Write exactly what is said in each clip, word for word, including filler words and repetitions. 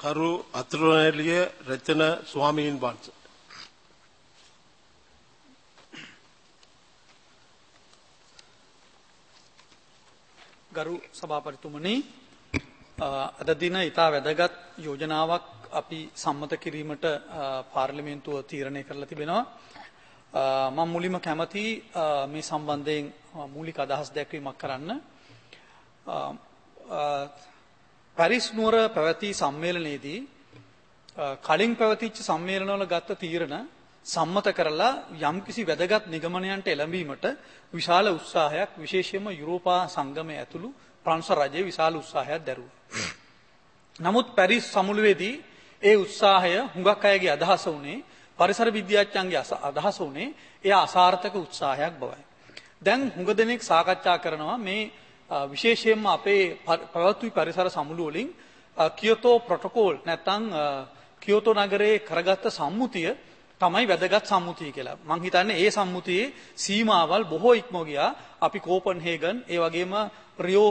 කරු අතුරුනැලිය රචන ස්වාමීන් වහන්සේ. ගරු සභාපතිතුමනි, අද දින ඉතා වැදගත් යෝජනාවක් අපි සම්මත කිරීමට පාර්ලිමේන්තුව තීරණය කරලා තිබෙනවා. මම මුලින්ම කැමති මේ සම්බන්ධයෙන් මූලික අදහස් දැක්වීමක් කරන්න. පැරිස් නුවර පැවති සම්මේලනයේදී කලින් පැවතිච්ච සම්මේලනවල ගත්ත තීරණ සම්මත කරලා යම්කිසි වැදගත් නිගමනයන්ට එළඹීමට විශාල උත්සාහයක්, විශේෂයෙන්ම යුරෝපා සංගමය ඇතුළු ප්‍රංශ රජය විශාල උත්සාහයක් දැරුවා. නමුත් පැරිස් සමුළුවේදී ඒ උත්සාහය හුඟක් අයගේ අදහස වුණේ, පරිසර විද්‍යාඥයන්ගේ අදහස වුණේ එය අසාර්ථක උත්සාහයක් බවයි. දැන් හුඟ දෙනෙක් සාකච්ඡා කරනවා මේ විශේෂයෙන්ම අපේ පැවැත්වූ පරිසර සමුළුව වලින් කියෝතෝ ප්‍රොටෝකෝල් නැත්නම් කියෝතෝ නගරයේ කරගත්ත සම්මුතිය තමයි වැදගත් සම්මුතිය කියලා. මම හිතන්නේ ඒ සම්මුතියේ සීමාවල් බොහෝ ඉක්ම ගියා. අපි කෝපන්හේගන් ඒ වගේම රියෝ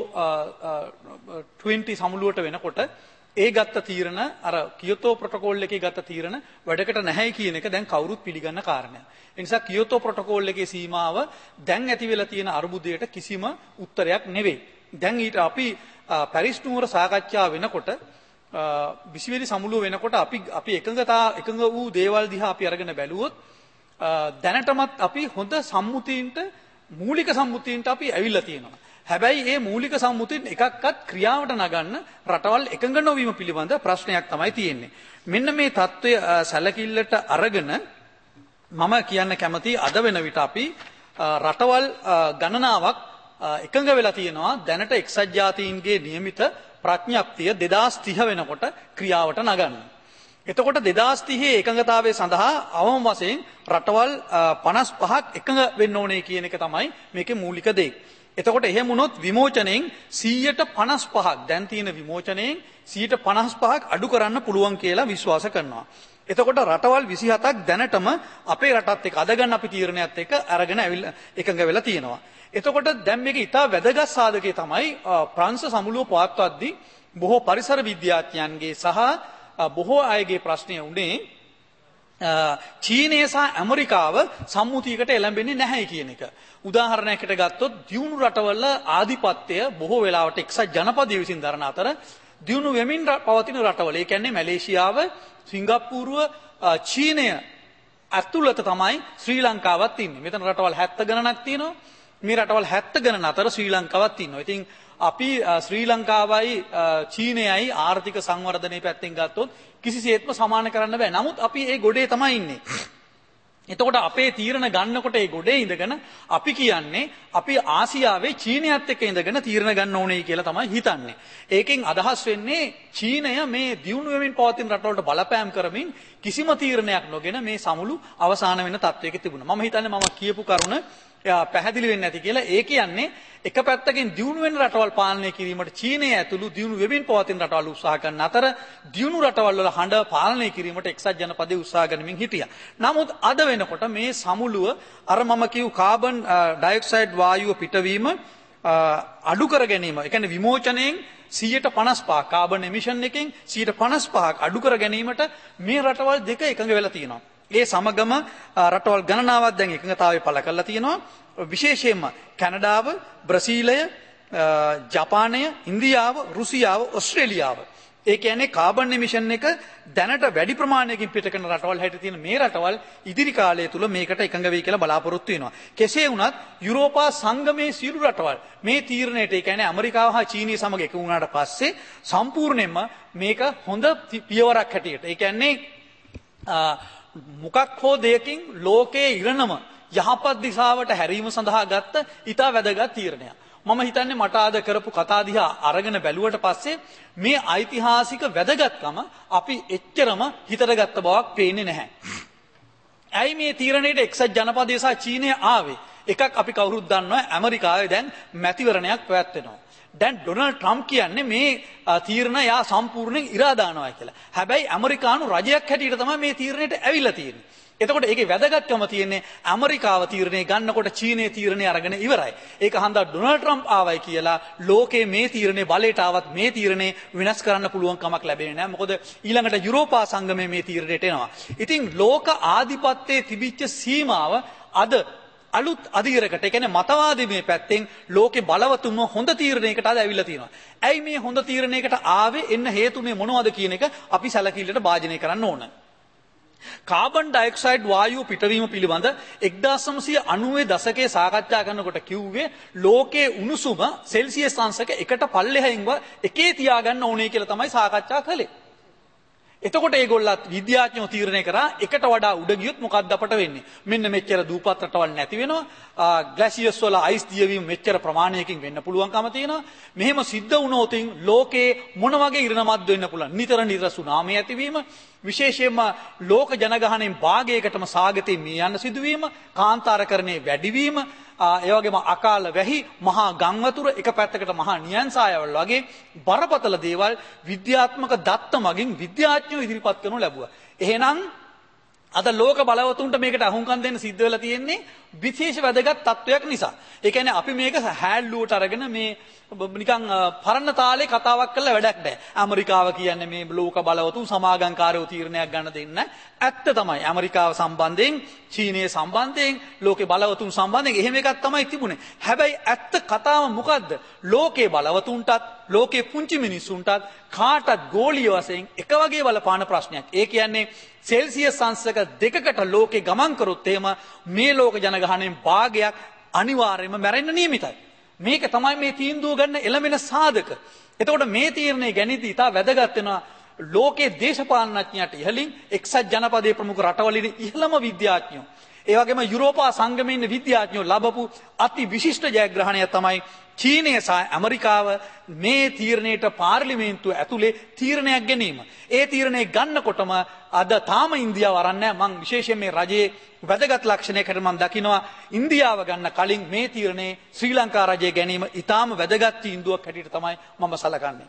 ට්වෙන්ටි සමුළුවට වෙනකොට ඒ ගත්ත තීරණ, අර කියෝතෝ ප්‍රොටෝකෝල් එකේ ගත්ත තීරණ වැඩකට නැහැයි කියන එක දැන් කවුරුත් පිළිගන්න කාරණයක්. ඒ නිසා කියෝතෝ ප්‍රොටෝකෝල් එකේ සීමාව දැන් ඇති වෙලා තියෙන අර්බුදයට කිසිම උත්තරයක් නෙවෙයි. දැන් ඊට අපි පැරිස් නුවර සාකච්ඡා වෙනකොට විසිවෙනි සමුළුව වෙනකොට අපි අපි එකඟතා එකඟ වූ දේවල් දිහා අපි අරගෙන බැලුවොත් දැනටමත් අපි හොඳ සම්මුතීන්ට, මූලික සම්මුතීන්ට අපි ඇවිල්ලා තියෙනවා. හැබැයි මේ මූලික සම්මුතීන් එකක්වත් ක්‍රියාවට නගන්න රටවල් එකඟ නොවීම පිළිබඳ ප්‍රශ්නයක් තමයි තියෙන්නේ. මෙන්න මේ தত্ত্বය සැලකිල්ලට අරගෙන මම කියන්න කැමති අද වෙන විට අපි රටවල් ගණනාවක් එකඟ වෙලා තියෙනවා දැනට එක්සත් ජාතීන්ගේ නියමිත ප්‍රඥප්තිය දෙදාස් තිහ වෙනකොට ක්‍රියාවට නගන්න. එතකොට දෙදාස් තිහේ එකඟතාවයේ සඳහා අවම වශයෙන් රටවල් පනස් පහක් එකඟ වෙන්න ඕනේ කියන එක තමයි මේකේ මූලික දේ. එතකොට එහෙම වුණොත් විමෝචනයෙන් සීයට පනස් පහක්, දැන් තියෙන විමෝචනයෙන් සීයට පනස් පහක් අඩු කරන්න පුළුවන් කියලා විශ්වාස කරනවා. එතකොට රටවල් විසිහතක් දැනටම අපේ රටත් එක්ක අද ගන්න අපි තීරණයත් එක්ක අරගෙන ඇවිල්ලා එකඟ වෙලා තියෙනවා. එතකොට දැන් මේක ඉතා වැදගත් සාධකයේ තමයි ප්‍රංශ සමුළුව පවත්වද්දී බොහෝ පරිසර විද්‍යාඥයන්ගේ සහ බොහෝ අයගේ ප්‍රශ්නය උනේ චීනය සහ ඇමරිකාව සම්මුතියකට එළඹෙන්නේ නැහැ කියන එක. උදාහරණයකට ගත්තොත් දියුණු රටවල ආධිපත්‍යය බොහෝ වෙලාවට එක්සත් ජනපදයේ විසින් දරන අතර දියුණු වෙමින් පවතින රටවල, ඒ කියන්නේ මැලේසියාව, සිංගප්පූරුව, චීනය ඇතුළත තමයි ශ්‍රී ලංකාවත් ඉන්නේ. මෙතන රටවල් හැත්තෑ ගණනක් තියෙනවා. මේ රටවල් හැත්තෑ ගණන අතර ශ්‍රී ලංකාවත් ඉන්නවා. ඉතින් අපි ශ්‍රී ලංකාවයි චීනයයි ආර්ථික සංවර්ධනයේ පැත්තෙන් ගත්තොත් කිසිසේත්ම සමාන කරන්න බෑ. නමුත් අපි ඒ ගොඩේ තමයි ඉන්නේ. එතකොට අපේ තීරණ ගන්නකොට ඒ ගොඩේ ඉඳගෙන අපි කියන්නේ අපි ආසියාවේ චීනයත් එක්ක ඉඳගෙන තීරණ ගන්න ඕනේ කියලා තමයි හිතන්නේ. ඒකෙන් අදහස් වෙන්නේ චීනය මේ දියුණු වෙමින් පවතින රටවලට බලපෑම් කරමින් කිසිම තීරණයක් නොගෙන මේ සමුළු අවසාන වෙන තත්වයක තිබුණා. මම හිතන්නේ මම කියපු කරුණ පැහැදිලි වෙන්නේ නැති කියලා. ඒ කියන්නේ එක පැත්තකින් දියුණු වෙන රටවල් පාලනය කිරීමට චීනය ඇතුළු දියුණු වෙමින් පවතින රටවල් උත්සාහ කරන අතර දියුණු රටවල් වල හඬ පාලනය කිරීමට එක්සත් ජනපදයේ උත්සාහ කරමින් හිටියා. නමුත් අද වෙනකොට මේ සමුළුව අර මම කියු කාබන් ඩයොක්සයිඩ් වායුව පිටවීම අඩු කර ගැනීම, ඒ කියන්නේ විමෝචනයෙන් සීයට පනස් පහක්, කාබන් එමිෂන් එකෙන් සීයට පනස් පහක් අඩු කර ගැනීමට මේ රටවල් දෙක එකඟ වෙලා තියෙනවා. ඒ සමගම රටවල් ගණනාවක් දැන් එකඟතාවය පළ කරලා තියෙනවා. විශේෂයෙන්ම කැනඩාව, බ්‍රසීලය, ජපානය, ඉන්දියාව, රුසියාව, ඕස්ට්‍රේලියාව. ඒ කියන්නේ කාබන් එමිෂන් එක දැනට වැඩි ප්‍රමාණයකින් පිට කරන රටවල් හැටියට තියෙන මේ රටවල් ඉදිරි කාලය තුල මේකට එකඟ වෙයි කියලා බලාපොරොත්තු වෙනවා. කෙසේ වුණත් යුරෝපා සංගමයේ සියලු රටවල් මේ තීරණයට, ඒ කියන්නේ ඇමරිකාව හා චීනය සමග එකඟ වුණාට පස්සේ සම්පූර්ණයෙන්ම මේක හොඳ පියවරක් හැටියට, ඒ කියන්නේ මොකක් හෝ දෙයකින් ලෝකයේ ඉරණම යහපත් දිශාවට හැරීම සඳහා ගත්ත ඉතා වැදගත් තීරණයක්. මම හිතන්නේ මට ආද කරපු කතා දිහා අරගෙන බැලුවට පස්සේ මේ ඓතිහාසික වැදගත්කම අපි එච්චරම හිතට ගත්ත බවක් පේන්නේ නැහැ. ඇයි මේ තීරණයට එක්සත් ජනපදයේ සහ චීනය ආවේ? එකක් අපි කවුරුත් දන්නවා, ඇමරිකාවේ දැන් මැතිවරණයක් පැවැත්වෙනවා. දැන් ඩොනල්ඩ් ට්‍රම්ප් කියන්නේ මේ තීරණ යා සම්පූර්ණයෙන් ඉරා දානවා කියලා. හැබැයි ඇමරිකානු රජයක් හැටියට තමයි මේ තීරණයට ඇවිල්ලා තියෙන්නේ. එතකොට ඒකේ වැදගත්කම තියෙන්නේ ඇමරිකාව තීරණය ගන්නකොට චීනයේ තීරණය අරගෙන ඉවරයි. ඒක හන්දා ඩොනල්ඩ් ට්‍රම්ප් ආවයි කියලා ලෝකයේ මේ තීරණේ බලයට ආවත් මේ තීරණේ වෙනස් කරන්න පුළුවන් කමක් ලැබෙන්නේ නැහැ. මොකද ඊළඟට යුරෝපා සංගමය මේ තීරණයට එනවා. ඉතින් ලෝක ආධිපත්‍යයේ තිබිච්ච සීමාව අද අලුත් අධීරකට, ඒ කියන්නේ මතවාදී මේ පැත්තෙන් ලෝකේ බලවතුන්ව හොඳ තීරණයකට අද ඇවිල්ලා තියෙනවා. ඇයි මේ හොඳ තීරණයකට ආවේ? එන්න හේතුනේ මොනවද කියන එක අපි සැලකිල්ලට භාජනය කරන්න ඕන. කාබන් ඩයොක්සයිඩ් වායුව පිටවීම පිළිබඳ එක්දාස් නවසිය අනූවේ දශකයේ සාකච්ඡා කරනකොට කිව්වේ ලෝකයේ උණුසුම සෙල්සියස් අංශක එකට පල්ලෙහායින්ව එකේ තියාගන්න ඕනේ කියලා තමයි සාකච්ඡා කළේ. එතකොට ඒගොල්ලත් විද්‍යාඥයෝ තීරණය කරා එකට වඩා උඩ ගියොත් මොකක්ද අපට වෙන්නේ? මෙන්න මෙච්චර දූපත් රටවල් නැති වෙනවා. ග්ලැසියර්ස් වල අයිස් දියවීම මෙච්චර ප්‍රමාණයකින් වෙන්න පුළුවන්කම තියෙනවා. මෙහෙම සිද්ධ වුණොත් ලෝකේ මොන වගේ ඉරණමත් වෙන්න පුළුවන්? නිතර නිතර සුනාමි ඇතිවීම, විශේෂයෙන්ම ලෝක ජනගහනයෙන් භාගයකටම සාගතේ මිය යන සිදුවීම, කාන්තාරකරණයේ වැඩිවීම, ඒ වගේම අකාල වැහි, මහා ගම් වතුර, එක පැත්තකට මහා නියන්සායවල් වගේ බරපතල දේවල් විද්‍යාත්මක දත්ත මගින් විද්‍යාඥයෝ ඉදිරිපත් කරනු ලැබුවා. එහෙනම් අද ලෝක බලවතුන්ට මේකට අහුම්කම් දෙන්න සිද්ධ වෙලා තියෙන්නේ විශේෂ වැදගත් තත්වයක් නිසා. ඒ කියන්නේ අපි මේක හැල්ලුවට අරගෙන මේ නිකන් පරණ තාලේ කතාවක් කරලා වැඩක් නැහැ. ඇමරිකාව කියන්නේ මේ ලෝක බලවතුන් සමාගම්කාරයෝ තීරණයක් ගන්න දෙන්න. ඇත්ත තමයි. ඇමරිකාව සම්බන්ධයෙන්, චීනය සම්බන්ධයෙන්, ලෝකේ බලවතුන් සම්බන්ධයෙන් එහෙම එකක් තමයි තිබුණේ. හැබැයි ඇත්ත කතාව මොකද්ද? ලෝකේ බලවතුන්ටත්, ලෝකේ පුංචි මිනිස්සුන්ටත් කාටත් ගෝලීය වශයෙන් එක වගේ බලපාන ප්‍රශ්නයක්. ඒ කියන්නේ සෙල්සියස් අංශක දෙකකට ලෝකේ ගමන් කරොත් එහෙම මේ ලෝක ජනගහනයෙන් භාගයක් අනිවාර්යයෙන්ම මැරෙන්න නියමිතයි. මේක තමයි මේ තීන්දුව ගන්න එළමෙන සාධක. එතකොට මේ තීරණය ගැනීමදී ඉතා වැදගත් වෙනවා ලෝකයේ දේශපාලනඥයන්ට ඉහළින් එක්සත් ජනපදයේ ප්‍රමුඛ රටවලින් ඉහළම විද්‍යාඥයෝ, ඒ වගේම යුරෝපා සංගමයේ ඉන්න විද්‍යාඥයෝ ලැබපු අති විශිෂ්ට ජයග්‍රහණය තමයි චීනය සහ ඇමරිකාව මේ තීරණයට පාර්ලිමේන්තුව ඇතුලේ තීරණයක් ගැනීම. ඒ තීරණය ගන්නකොටම අද තාම ඉන්දියාව අරන් නැහැ. මම විශේෂයෙන් මේ රජයේ වැදගත් ලක්ෂණයකට මම දකිනවා ඉන්දියාව ගන්න කලින් මේ තීරණේ ශ්‍රී ලංකා රජය ගැනීම ඊටාම වැදගත් තීන්දුවක් හැටියට තමයි මම සලකන්නේ.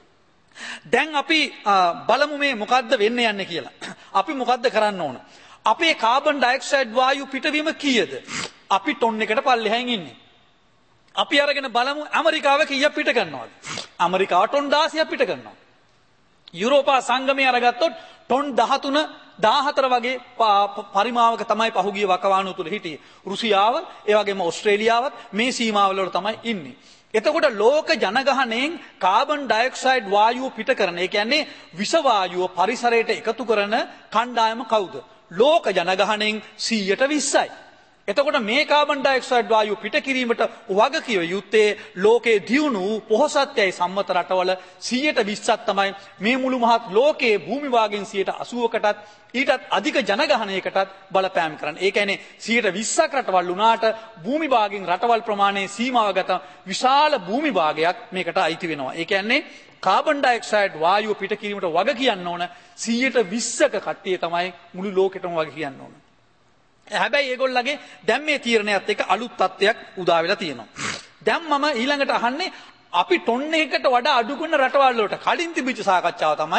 දැන් අපි බලමු මේ මොකද්ද වෙන්න යන්නේ කියලා. අපි මොකද්ද කරන්න ඕන? අපේ කාබන් ඩයොක්සයිඩ් වායු පිටවීම කීයද? අපි ටොන් එකට පල්ලෙහායින් ඉන්නේ. අපි අරගෙන බලමු ඇමරිකාව කීයක් පිට කරනවද? ඇමරිකාව ටොන් දහසයක් පිට කරනවා. යුරෝපා සංගමය අරගත්තොත් ටොන් දහතුන දාහතර වගේ පරිමාවක තමයි පහුගිය වකවානුව තුල හිටියේ. රුසියාව, ඒ වගේම ඕස්ට්‍රේලියාවත් මේ සීමාවල වල තමයි ඉන්නේ. එතකොට ලෝක ජනගහනයෙන් කාබන් ඩයොක්සයිඩ් වායුව පිට කරන, ඒ කියන්නේ විස වායුව පරිසරයට එකතු කරන කණ්ඩායම කවුද? ලෝක ජනගහනයෙන් සීයට විස්සයි. එතකොට මේ කාබන් ඩයොක්සයිඩ් වායුව පිට කිරීමට වගකිව යුත්තේ ලෝකයේ දියුණු වූ පොහොසත්යයි සම්මත රටවල සීයට විස්සක් තමයි මේ මුළු මහත් ලෝකයේ භූමි භාගයෙන් සීයට අසූවකටත් ඊටත් අධික ජනගහනයකටත් බලපෑම් කරන්න. ඒ කියන්නේ සීයට විස්සක් රටවල් වුණාට භූමි භාගයෙන් රටවල් ප්‍රමාණයේ සීමාවගත විශාල භූමි භාගයක් මේකට අයිති වෙනවා. ඒ කියන්නේ කාබන් ඩයොක්සයිඩ් වායුව පිට කිරීමට වග කියන්න ඕන සීයට විස්සක කට්ටිය තමයි මුළු ලෝකෙටම වග කියන්න ඕන. හැබැයි ඒගොල්ලගේ දැන් මේ තීරණයත් එක්ක අලුත් තත්ත්වයක් උදා වෙලා තියෙනවා. දැන් මම ඊළඟට අහන්නේ අපි ටොන් එකකට වඩා අඩු කරන රටවල් වලට කලින් තිබිච්ච සාකච්ඡාව තමයි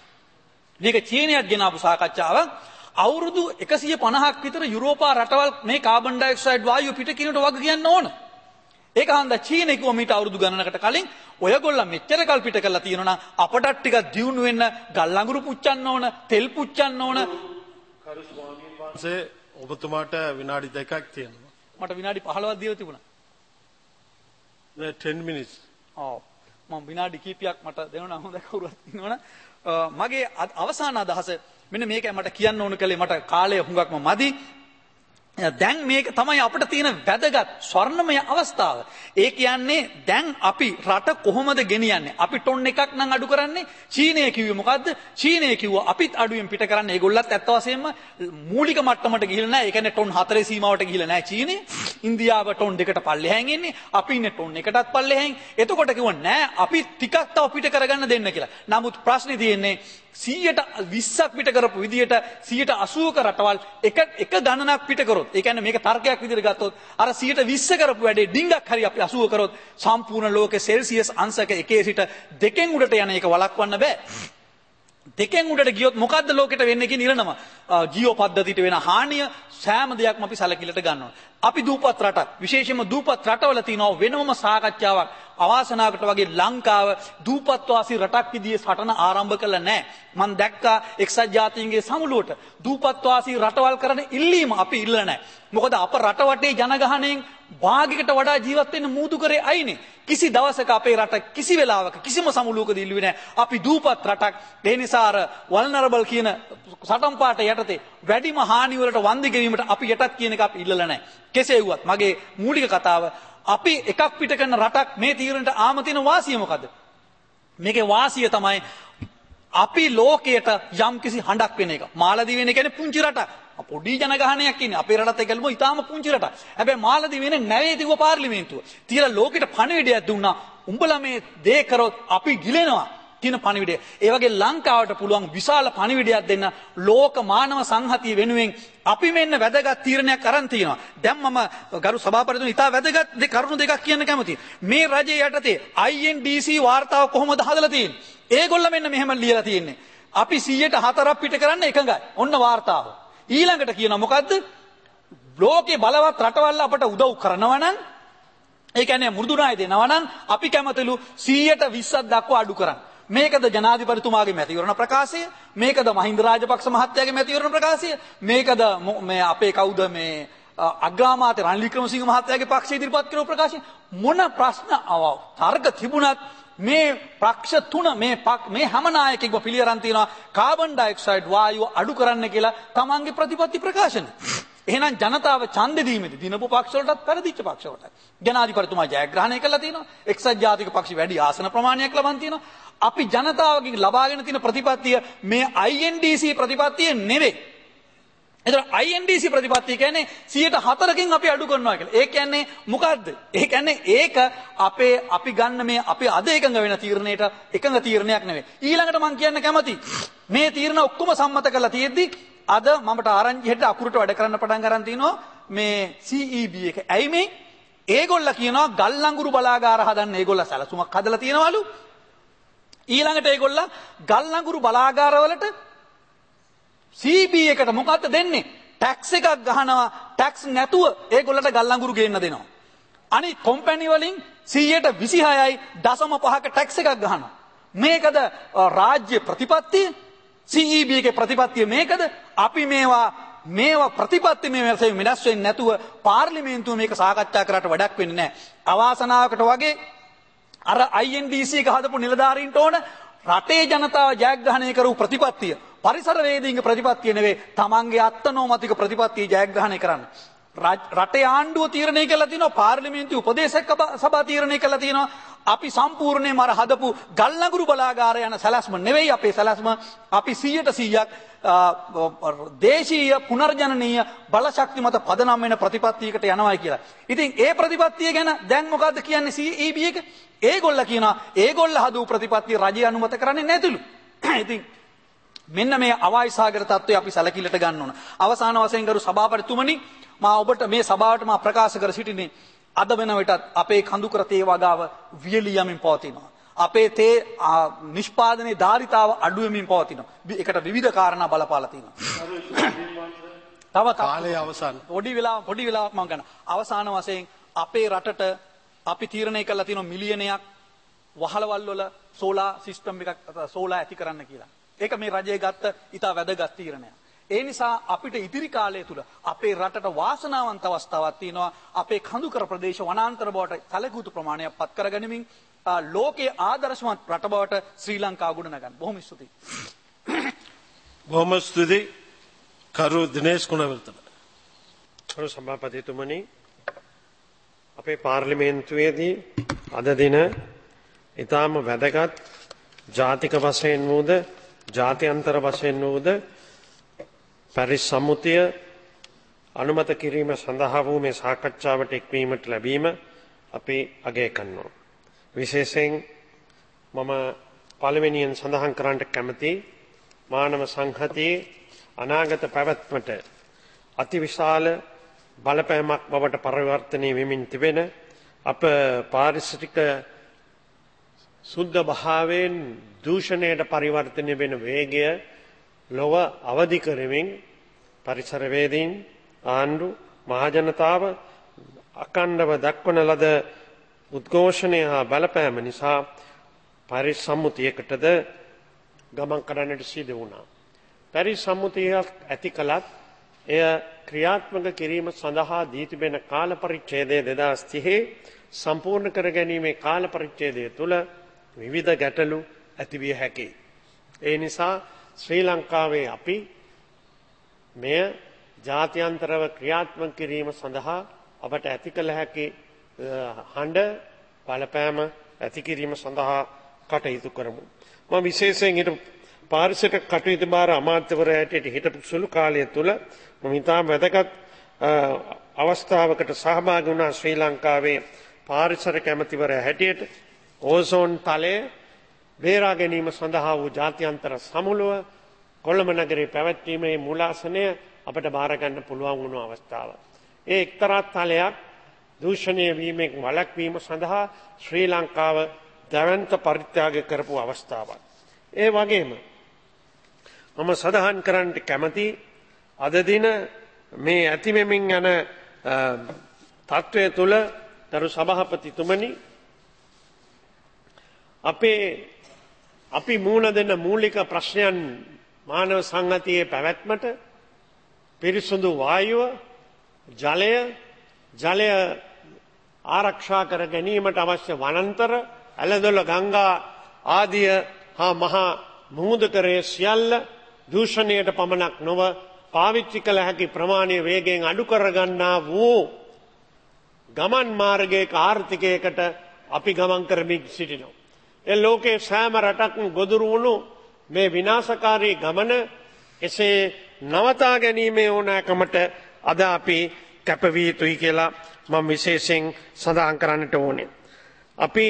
මේක චීනයත් ගෙනාවු සාකච්ඡාවක්. අවුරුදු එකසිය පනහක් විතර යුරෝපා රටවල් මේ කාබන් ඩයොක්සයිඩ් වායුව පිට කිරීමට වග කියන්න ඕන. ඒක හන්ද චීනය කිව්ව මීට අවුරුදු ගණනකට කලින් ඔයගොල්ලෝ මෙච්චර කල් පිට කරලා තියෙනවා නම් අපටත් ටිකක් දියුණු වෙන්න ගල් අඟුරු පුච්චන්න ඕන, තෙල් පුච්චන්න ඕන. කරු ස්වාමීන් වහන්සේ ඔබතුමාට විනාඩි දෙකක් තියෙනවා. මට විනාඩි පහළොවක් දීලා තිබුණා. මේ ten minutes. ඔව්. මම විනාඩි කිහිපයක් මට දෙනවා හොඳ කවුරුත් ඉන්නවනේ. මගේ අවසාන අදහස මෙන්න මේකයි මට කියන්න ඕන කලේ මට කාලය හුඟක්ම මදි. දැන් මේක තමයි අපිට තියෙන වැදගත් ස්වර්ණමය අවස්ථාව. ඒ කියන්නේ දැන් අපි රට කොහොමද ගෙනියන්නේ? අපි ටොන් එකක් නම් අඩු කරන්නේ. චීනය කිව්වේ මොකද්ද? චීනය කිව්වා අපිත් අඩුවෙන් පිට කරන්නේ. ඒගොල්ලත් ඇත්ත වශයෙන්ම මූලික මට්ටමට ගිහිල්ලා නැහැ. ඒ කියන්නේ ටොන් හතරේ සීමාවට ගිහිල්ලා නැහැ චීනය. ඉන්දියාව ටොන් දෙකට පල්ලෙහාන් ඉන්නේ. අපි ඉන්නේ ටොන් එකටත් පල්ලෙහාන්. එතකොට කිව්වා නෑ අපි ටිකක් තව පිට කරගන්න දෙන්න කියලා. නමුත් ප්‍රශ්නේ තියෙන්නේ සීයට විස්සක් පිට කරපු විදියට සීයට අසූවක රටවල් එක එක ගණනක් පිට කරොත්, ඒ කියන්නේ මේක තර්කයක් විදියට ගත්තොත් අර සීයට විස්ස කරපු වැඩේ ඩිංගක් හරි අපි අසූව කරොත් සම්පූර්ණ ලෝකේ සෙල්සියස් අංශක එකේ සිට දෙකෙන් උඩට යන එක වළක්වන්න බෑ. දෙකෙන් උඩට ගියොත් මොකද්ද ලෝකෙට වෙන්නේ කියන ඉරණම ජීව පද්ධතියට වෙන හානිය සෑම දෙයක්ම අපි සැලකිලිට ගන්නවා. අපි දූපත් රටක් විශේෂයෙන්ම දූපත් රටවල තියෙනවා වෙනම සාකච්ඡාවක් අවාසනාවකට වගේ ලංකාව දූපත් වාසී රටක් විදිහේ සටන ආරම්භ කළා නැහැ. මම දැක්කා එක්සත් ජාතීන්ගේ සමුළුවට දූපත් වාසී රටවල් කරන ඉල්ලීම අපි ඉල්ලලා නැහැ. මොකද අප රට වටේ ජනගහණයෙන් භාගයකට වඩා ජීවත් වෙන්න මූදු කරේ අයිනේ. කිසි දවසක අපේ රට කිසි වෙලාවක කිසිම සමුළුවකදී ඉල්ලුවේ නැහැ. අපි දූපත් රටක්. ඒ නිසා අර වල්නරබල් කියන සටන් පාට යටතේ වැඩිම හානි වලට වන්දි ගෙවීමට අපි යටත් කියන එක අපි ඉල්ලලා නැහැ. කෙසේ වුවත් මගේ මූලික කතාව අපි එකක් පිට කරන රටක් මේ තීරණයට ආම තියෙන වාසිය මොකද? මේකේ වාසිය තමයි අපි ලෝකයට යම් කිසි හඬක් වෙන එක. මාලදිව කියන්නේ පුංචි රටක්. පොඩි ජනගහනයක් ඉන්නේ. අපේ රටත් එක්කලම ඉතාලම පුංචි රටක්. හැබැයි මාලදිව වෙන්නේ නැවේ තිබ්බ පාර්ලිමේන්තුව. තියලා ලෝකෙට පණිවිඩයක් දුන්නා. උඹලා මේ දේ කරොත් අපි ගිලෙනවා කියන පණිවිඩය. ඒ වගේ ලංකාවට පුළුවන් විශාල පණිවිඩයක් දෙන්න ලෝක මානව සංහතිය වෙනුවෙන් අපි මෙන්න වැදගත් තීරණයක් අරන් තියෙනවා. දැන් මම ගරු සභාපතිතුමනි ඉතා වැදගත් කරුණු දෙකක් කියන්න කැමතියි. මේ රජයේ යටතේ I N D C වාර්තාව කොහොමද හදලා තියෙන්නේ? ඒගොල්ල මෙන්න මෙහෙම ලියලා තියෙන්නේ. අපි සීයට හතරක් පිට කරන්න එකඟයි. ඔන්න වාර්තාව. ඊළඟට කියනවා මොකද්ද? ලෝකේ බලවත් රටවල් අපට උදව් කරනවා නම් ඒ කියන්නේ මෘදු ණය දෙනවා නම් අපි කැමතිලු සීයට විස්සක් දක්වා අඩු කරන්න. මේකද ජනාධිපතිතුමාගේ මැතිවරණ ප්‍රකාශය, මේකද මහින්ද රාජපක්ෂ මහත්තයාගේ මැතිවරණ ප්‍රකාශය, මේකද මේ අපේ කවුද මේ අග්‍රාමාත්‍ය රනිල් වික්‍රමසිංහ මහත්තයාගේ පක්ෂය ඉදිරිපත් කරපු ප්‍රකාශය. මොන ප්‍රශ්න තර්ක තිබුණත් මේ පක්ෂ තුන මේ මේ හැම නායකයෙක්ම පිළිඅරන් තියනවා කාබන් ඩයොක්සයිඩ් වායුව අඩු කරන්න කියලා තමන්ගේ ප්‍රතිපත්ති ප්‍රකාශන. එහෙනම් ජනතාව ඡන්දෙ දීමේදී දිනපු පක්ෂ වලටත් පෙරදිච්ච පක්ෂ වලට ජනාධිපතිතුමා ජයග්‍රහණය කළා තියෙනවා. එක්සත් ජාතික පක්ෂ වැඩි ආසන ප්‍රමාණයක් ලබන් තියෙනවා. අපි ජනතාවගෙන් ලබාගෙන තියෙන ප්‍රතිපත්තිය මේ I N D C ප්‍රතිපත්තිය නෙවෙයි. එතන I N D C ප්‍රතිපත්තිය කියන්නේ සීයට හතරකින් අපි අඩු කරනවා කියලා. ඒ කියන්නේ මොකද්ද? ඒ කියන්නේ ඒක අපේ අපි ගන්න මේ අපි අද එකඟ වෙන තීරණයට එකඟ තීරණයක් නෙවෙයි. ඊළඟට මම කියන්න කැමතියි. මේ තීරණ ඔක්කොම සම්මත කරලා තියෙද්දි අද මමට ආරංචි හෙට අකුරට වැඩ කරන්න පටන් ගන්න තිනවා මේ C E B එක. ඇයි මේ? ඒගොල්ල කියනවා ගල් ලංගුරු බලාගාර හදන්න ඒගොල්ල සැලසුමක් හදලා තියෙනවලු. ඊළඟට ඒගොල්ල ගල් ලංගුරු බලාගාරවලට C E B එකට මොකද්ද දෙන්නේ? ටැක්ස් එකක් ගහනවා. ටැක්ස් නැතුව ඒගොල්ලන්ට ගල් ලංගුරු ගේන්න දෙනවා. අනිත් කම්පැනි වලින් සීයට විසිහයයි දශම පහක ටැක්ස් එකක් ගහනවා. මේකද රාජ්‍ය ප්‍රතිපත්තිය? C E B එකේ ප්‍රතිපත්තිය මේකද? අපි මේවා මේවා ප්‍රතිපත්ති මේ වෙනසෙන් වෙනස් වෙන්නේ නැතුව පාර්ලිමේන්තුව මේක සාකච්ඡා කරාට වැඩක් වෙන්නේ නැහැ. අවාසනාවකට වගේ අර I N D C එක හදපු නිලධාරීන්ට ඕන රටේ ජනතාව ජයග්‍රහණය කරපු ප්‍රතිපත්තිය පරිසර වේදීන්ගේ ප්‍රතිපත්තිය නෙවෙයි තමන්ගේ අත්නෝමතික ප්‍රතිපත්තිය ජයග්‍රහණය කරන්න. රටේ ආණ්ඩුව තීරණය කළා තියෙනවා පාර්ලිමේන්තු උපදේශක සභාව තීරණය කළා තියෙනවා අපි සම්පූර්ණයෙන්ම අර හදපු ගල් නගුරු බලාගාර යන සැලැස්ම නෙවෙයි අපේ සැලැස්ම අපි සීයට සීයක් දේශීය පුනර්ජනනීය බලශක්ති මත පදනම් වෙන ප්‍රතිපත්තියකට යනවායි කියලා. ඉතින් ඒ ප්‍රතිපත්තිය ගැන දැන් මොකද්ද කියන්නේ C E B එක? ඒගොල්ල කියනවා ඒගොල්ල හදපු ප්‍රතිපත්තිය රජය අනුමත කරන්නේ නැතිලු. ඉතින් මෙන්න මේ අවායිසාගර තත්ත්වය අපි සැලකිල්ලට ගන්න ඕන. අවසාන වශයෙන් ගරු සභාපතිතුමනි මා ඔබට මේ සභාවට මා ප්‍රකාශ කර සිටින්නේ අද වෙන විටත් අපේ කඳුකර තේ වගාව වියලී යමින් පවතිනවා. අපේ තේ නිෂ්පාදනයේ ධාරිතාව අඩු වෙමින් පවතිනවා. ඒකට විවිධ කාරණා බලපාලා තියෙනවා. තව කාලය අවසන්. පොඩි වෙලාවක් පොඩි වෙලාවක් මම ගන්න. අවසාන වශයෙන් අපේ රටට අපි තීරණය කළා තියෙනවා මිලියනයක් වහලවල් වල සෝලා සිස්ටම් එකක් සෝලා ඇති කරන්න කියලා. ඒක මේ රජයේ ගත්ත ඉතා වැදගත් තීරණයක්. ඒ නිසා අපිට ඉදිරි කාලය තුල අපේ රටට වාසනාවන්ත අවස්ථාවක් තියෙනවා. අපේ කඳුකර ප්‍රදේශ වනාන්තර බවට සැලකුතු ප්‍රමාණයක් පත් කරගනිමින් ලෝකයේ ආදර්ශමත් රට බවට ශ්‍රී ලංකාව ගොඩනගන්න. බොහොම ස්තුතියි. බොහොම ස්තුතියි. කරු දිනේෂ් ගුණවර්ධන. කරු සභාපතිතුමනි අපේ පාර්ලිමේන්තුවේදී අද දින ඊටාම වැදගත් ජාතික වශයෙන් වූද ජාත්‍යන්තර වශයෙන් වූද පැරිස් සම්මුතිය අනුමත කිරීම සඳහා වූ මේ සාකච්ඡාවට එක්වීමට ලැබීම අපි අගය කරනවා. විශේෂයෙන් මම පළවෙනියෙන් සඳහන් කරන්නට කැමති මානව සංහතියේ අනාගත පැවැත්මට අතිවිශාල බලපෑමක් බවට පරිවර්තනය වෙමින් තිබෙන අප පාරිසරික සුද්ධ භාවයෙන් දූෂණයට පරිවර්තනය වෙන වේගය ලොව අවදි කරමින් පරිසරවේදීන් ආණ්ඩු මහජනතාව අකණ්ඩව දක්වන ලද උද්ඝෝෂණය හා බලපෑම නිසා පැරිස් සම්මුතියකටද ගමන් කරන්නට සිදු වුණා. පැරිස් සම්මුතියක් ඇති කළත් එය ක්‍රියාත්මක කිරීම සඳහා දී තිබෙන කාල පරිච්ඡේදය දෙදහස් තිහේ සම්පූර්ණ කර ගැනීමේ කාල පරිච්ඡේදය තුළ විවිධ ගැටලු ඇතිවිය හැකියි. ඒ නිසා ශ්‍රී ලංකාවේ අපි මෙය ජාත්‍යන්තරව ක්‍රියාත්මක කිරීම සඳහා අපට ඇති කළ හැකි හඬ බලපෑම ඇති කිරීම සඳහා කටයුතු කරමු. මම විශේෂයෙන් ඊට පාරිසරික කටයුතු බාර අමාත්‍යවරයා හැටියට හිටපු සුළු කාලය තුළ මම ඉතාම වැදගත් අවස්ථාවකට සහභාගී වුණා ශ්‍රී ලංකාවේ පාරිසරික ඇමතිවරයා හැටියට. ඕසෝන් තලය බේරා ගැනීම සඳහා වූ ජාත්‍යන්තර සමුළුව කොළඹ නගරයේ පැවැත්වීමේ මූලාසනය අපට බාර ගන්න පුළුවන් වුණු අවස්ථාව. ඒ එක්තරා තලයක් දූෂණය වීමෙන් වළක්වීම සඳහා ශ්‍රී ලංකාව දැවැන්ත පරිත්‍යාග කරපු අවස්ථාවක්. ඒ වගේම මම සඳහන් කරන්නට කැමති අද දින මේ ඇතිවෙමින් යන තත්ත්වය තුළ දරු සභාපතිතුමනි අපේ අපි මුහුණ දෙන මූලික ප්‍රශ්නයන් මානව සංහතියේ පැවැත්මට පිරිසුදු වායුව ජලය ජලය ආරක්ෂා කර ගැනීමට අවශ්‍ය වනාන්තර ඇලදොල ගංගා ආදිය හා මහා මුහුදුකරයේ සියල්ල දූෂණයට පමණක් නොව පාවිච්චි කළ හැකි ප්‍රමාණය වේගයෙන් අඩු කරගන්නා වූ ගමන් මාර්ගයක ආර්ථිකයකට අපි ගමන් කරමින් සිටිනවා. ඒ ලෝකයේ සෑම රටක්ම ගොදුරු වුණු මේ විනාශකාරී ගමන එසේ නවතා ගැනීමේ ඕනෑකමට අද අපි කැපවිය යුතුයි කියලා මම විශේෂයෙන් සඳහන් කරන්නට ඕනේ. අපි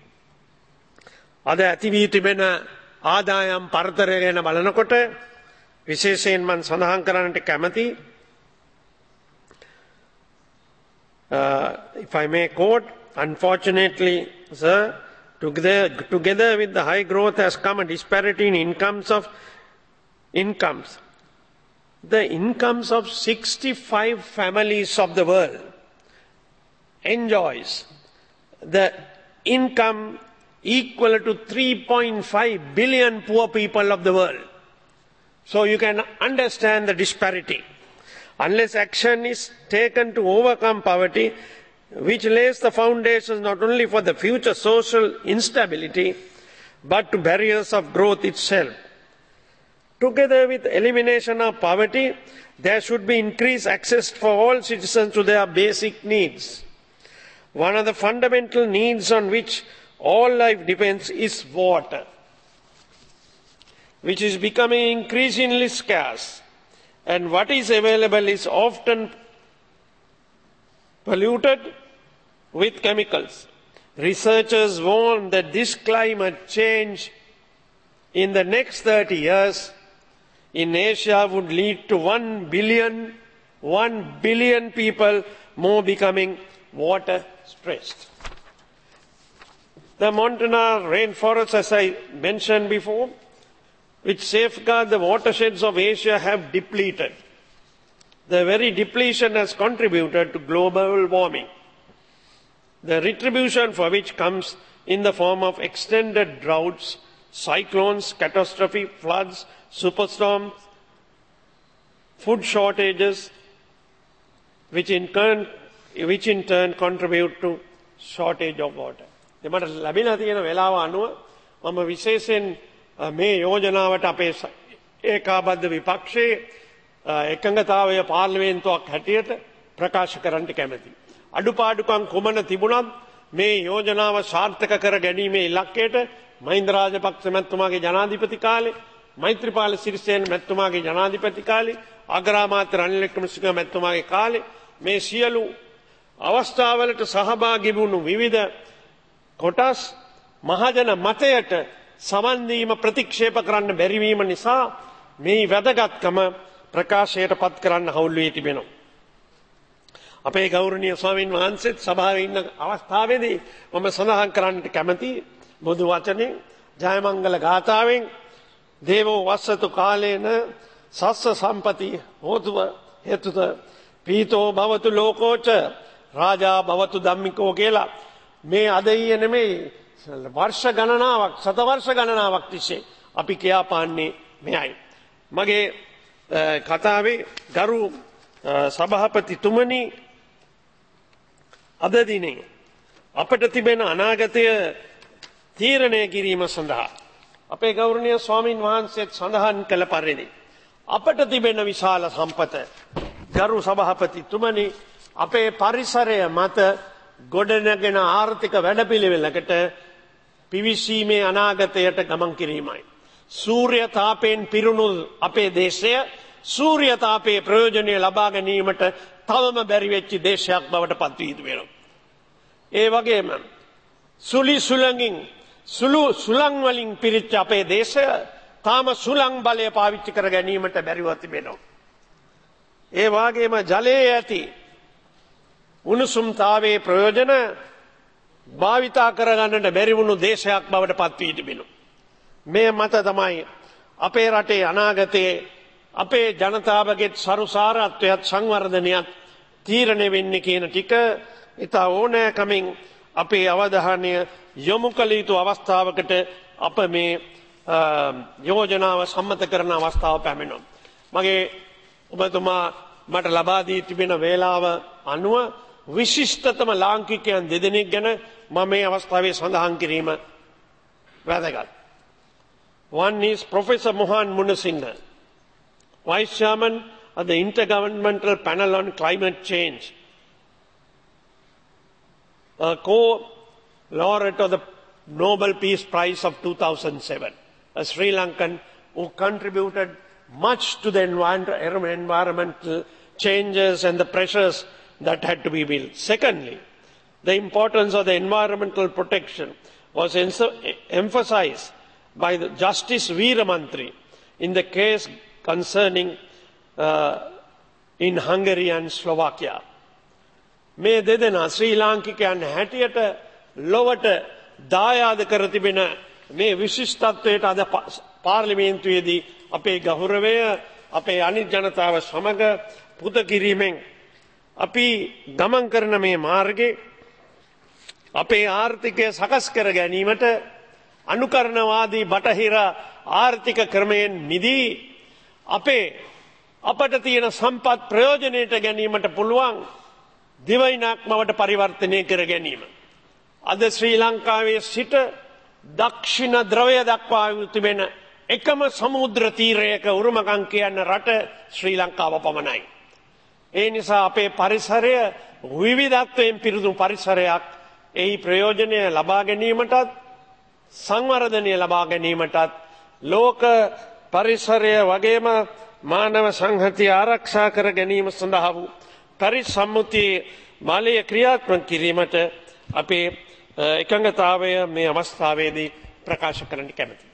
අද ඇති වී තිබෙන ආදායම් පරතරය ගැන බලනකොට විශේෂයෙන් මම සඳහන් කරන්නට කැමති uh, if I may quote, unfortunately, sir, together, together with the high growth has come a disparity in incomes of incomes. The incomes of sixty-five families of the world enjoys the income equal to three point five billion poor people of the world. So you can understand the disparity. Unless action is taken to overcome poverty, which lays the foundations not only for the future social instability, but to barriers of growth itself. Together with elimination of poverty, there should be increased access for all citizens to their basic needs. One of the fundamental needs on which all life depends is water, which is becoming increasingly scarce, and what is available is often polluted with chemicals. Researchers warn that this climate change in the next thirty years in Asia would lead to one billion, one billion people more becoming water stressed. The Montana rainforests, as I mentioned before, which safeguard the watersheds of Asia, have depleted. The very depletion has contributed to global warming, the retribution for which comes in the form of extended droughts, cyclones, catastrophic floods, superstorms, food shortages, which in turn, which in turn contribute to shortage of water. එමට ලැබිලා තියෙන වෙලාව අනුව මම විශේෂයෙන් මේ යෝජනාවට අපේ ඒකාබද්ධ විපක්ෂයේ එකඟතාවය පාර්ලිමේන්තුවක් හැටියට ප්‍රකාශ කරන්නට කැමැතියි. අඩුපාඩුකම් කුමන තිබුණත් මේ යෝජනාව සාර්ථක කර ගැනීමේ ඉලක්කයට මහින්ද රාජපක්ෂ මැතිතුමාගේ ජනාධිපති කාලේ, මෛත්‍රීපාල සිරිසේන මැතිතුමාගේ ජනාධිපති කාලේ, අග්‍රාමාත්‍ය රනිල් වික්‍රමසිංහ මැතිතුමාගේ කාලේ මේ සියලු අවස්ථාවලට සහභාගී වුණු විවිධ කොටස් මහජන මතයට සමන් දීම ප්‍රතික්ෂේප කරන්න බැරි වීම නිසා මේ වැදගත්කම ප්‍රකාශයට පත් කරන්න හවුල් වී තිබෙනවා. අපේ ගෞරවනීය ස්වාමීන් වහන්සේත් සභාවේ ඉන්න අවස්ථාවේදී මම සඳහන් කරන්නට කැමැති බුදු වචනේ ජයමංගල ගාථාවෙන් දේවෝ වස්සතු කාලේන සස්ස සම්පති හෝතුව හේතුත පීතෝ භවතු ලෝකෝච රාජා භවතු ධම්මිකෝ කියලා මේ අද ඊයේ නෙමෙයි වර්ෂ ගණනාවක් සත වර්ෂ ගණනාවක් තිස්සේ අපි කියාපාන්නේ මෙයයි. මගේ කතාවේ ගරු සභාපතිතුමනි අද දිනේ අපට තිබෙන අනාගතය තීරණය කිරීම සඳහා අපේ ගෞරවනීය ස්වාමින් වහන්සේත් සඳහන් කළ පරිදි අපට තිබෙන විශාල සම්පත ගරු සභාපතිතුමනි අපේ පරිසරය මත ගොඩනගෙන ආර්ථික වැඩපිළිවෙලකට පිවිසීමේ අනාගතයට ගමන් කිරීමයි. සූර්ය තාපයෙන් පිරුණු අපේ දේශය සූර්ය තාපයේ ප්‍රයෝජනය ලබා ගැනීමට තවම බැරි වෙච්ච දේශයක් බවට පත් වී තිබෙනවා. ඒ වගේම සුලි සුළඟින් සුළු සුළං වලින් පිරිච්ච අපේ දේශය තාම සුළං බලය පාවිච්චි කර ගැනීමට බැරිව තිබෙනවා. ඒ වගේම ජලයේ ඇති උණුසුම්තාවයේ ප්‍රයෝජන භාවිතා කරගන්නට බැරි වුණු දේශයක් බවට පත් වී තිබෙනවා. මේ මත තමයි අපේ රටේ අනාගතයේ අපේ ජනතාවගේ සරුසාරත්වයත් සංවර්ධනයත් තීරණය වෙන්නේ කියන ටික ඉතා ඕනෑකමින් අපේ අවධානය යොමු කළ යුතු අවස්ථාවකට අප මේ යෝජනාව සම්මත කරන අවස්ථාව පැමිණෙනවා. මගේ ඔබතුමා මට ලබා දී තිබෙන වේලාව අනුව විශිෂ්ටතම ලාංකිකයන් දෙදෙනෙක් ගැන මම මේ අවස්ථාවේ සඳහන් කිරීම වැදගත්. One is Professor Mohan Munasinghe, Vice Chairman of the Intergovernmental Panel on Climate Change, a co-laureate of the Nobel Peace Prize of two thousand seven, a Sri Lankan who contributed much to the environmental changes and the pressures that had to be built. Secondly, the importance of the environmental protection was emphasized by the Justice Veeramantri in the case concerning uh, in Hungary and Slovakia. මේ දෙදෙනා ශ්‍රී ලාංකිකයන් හැටියට ලොවට දායාද කර තිබෙන මේ විශිෂ්ටත්වයට අද පාර්ලිමේන්තුවේදී අපේ ගෞරවය අපේ අනිත් ජනතාව සමග පුද කිරීමෙන් අපි ගමන් කරන මේ මාර්ගයේ අපේ ආර්ථිකය සකස් කර ගැනීමට අනුකරණවාදී බටහිර ආර්ථික ක්‍රමයෙන් මිදී අපේ අපට තියෙන සම්පත් ප්‍රයෝජනයට ගැනීමට පුළුවන් දිවයිනක් බවට පරිවර්තනය කර ගැනීම. අද ශ්‍රී ලංකාවේ සිට දක්ෂිණ ද්‍රවය දක්වා තිබෙන එකම සමුද්‍ර තීරයක උරුමකම් කියන රට ශ්‍රී ලංකාව පමණයි. ඒ නිසා අපේ පරිසරය විවිධත්වයෙන් පිරිදුණු පරිසරයක්. එහි ප්‍රයෝජනය ලබා ගැනීමටත් සංවර්ධනය ලබා ගැනීමටත් ලෝක පරිසරය වගේම මානව සංහතිය ආරක්ෂා කර ගැනීම සඳහා වූ පරිසම්මුතියේ මාලය ක්‍රියාත්මක කිරීමට අපේ එකඟතාවය මේ අවස්ථාවේදී ප්‍රකාශ කරන්න කැමැතියි.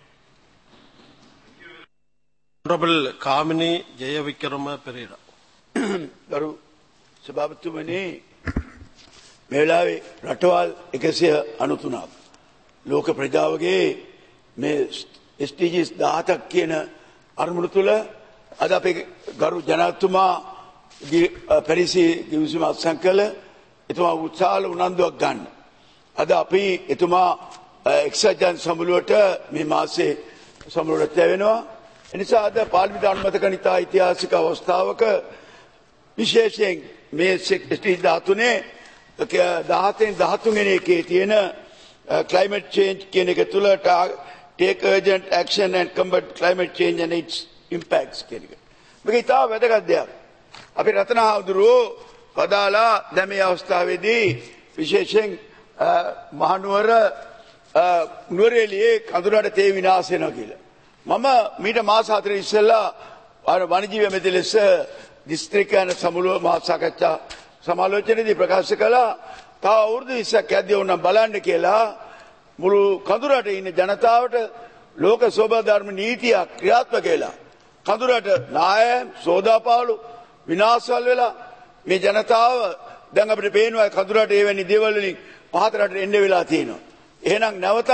Honorable Kamini Jayavikrama Perera. ගරු සභාපතිතුමනි, මේ වෙලාවේ රටවල් එකසිය අනූතුනක් ලෝක ප්‍රජාවගේ මේ එස් ඩී ජීස් දහසක් කියන අරමුණු තුළ අද අපේ ගරු ජනාධිපතිතුමා පැරිසි ගිවිසුම අත්සන් කළ එතුමා උත්සාහල උනන්දුවක් ගන්න. අද අපි එතුමා එක්සත් ජන සමුළුවට මේ මාසේ සමුළුවට ලැබෙනවා. එනිසා අද පාර්ලිමේන්තු අනුමත කරන ඉතා ඓතිහාසික අවස්ථාවක විශේෂයෙන් මේ එස් ඩී දහතුනේ දහතෙන් දහතුන් වෙනි එකේ තියෙන climate change කියන එක තුළ take urgent action and combat climate change and its impacts කියන එක. මේක ඉතා වැදගත් දෙයක්. අපි රතනහාමුදුරුවෝ පදාලා දැන් මේ අවස්ථාවේදී විශේෂයෙන් මහනුවර නුවරඑළියේ කඳුරට තේ විනාශ වෙනවා කියලා. මම මීට මාස හතර ඉස්සෙල්ලා වනජීවි ඇමති ලෙස දිස්ත්‍රික්ක යන සමුළුව මහා සාකච්ඡා සමාලෝචනයේදී ප්‍රකාශ කළා තව අවුරුදු විස්සක් යද්දී ඕනම් බලන්න කියලා මුළු කඳුරට ඉන්න ජනතාවට ලෝක සෝබාධර්ම නීතියක් ක්‍රියාත්මක වෙලා කඳුරට නායම් සෝදාපාලු විනාශවල වෙලා මේ ජනතාව දැන් අපිට පේනවා කඳුරට එවැනි දේවල් වලින් පහතරට එන්න වෙලා තියෙනවා. එහෙනම් නැවතත්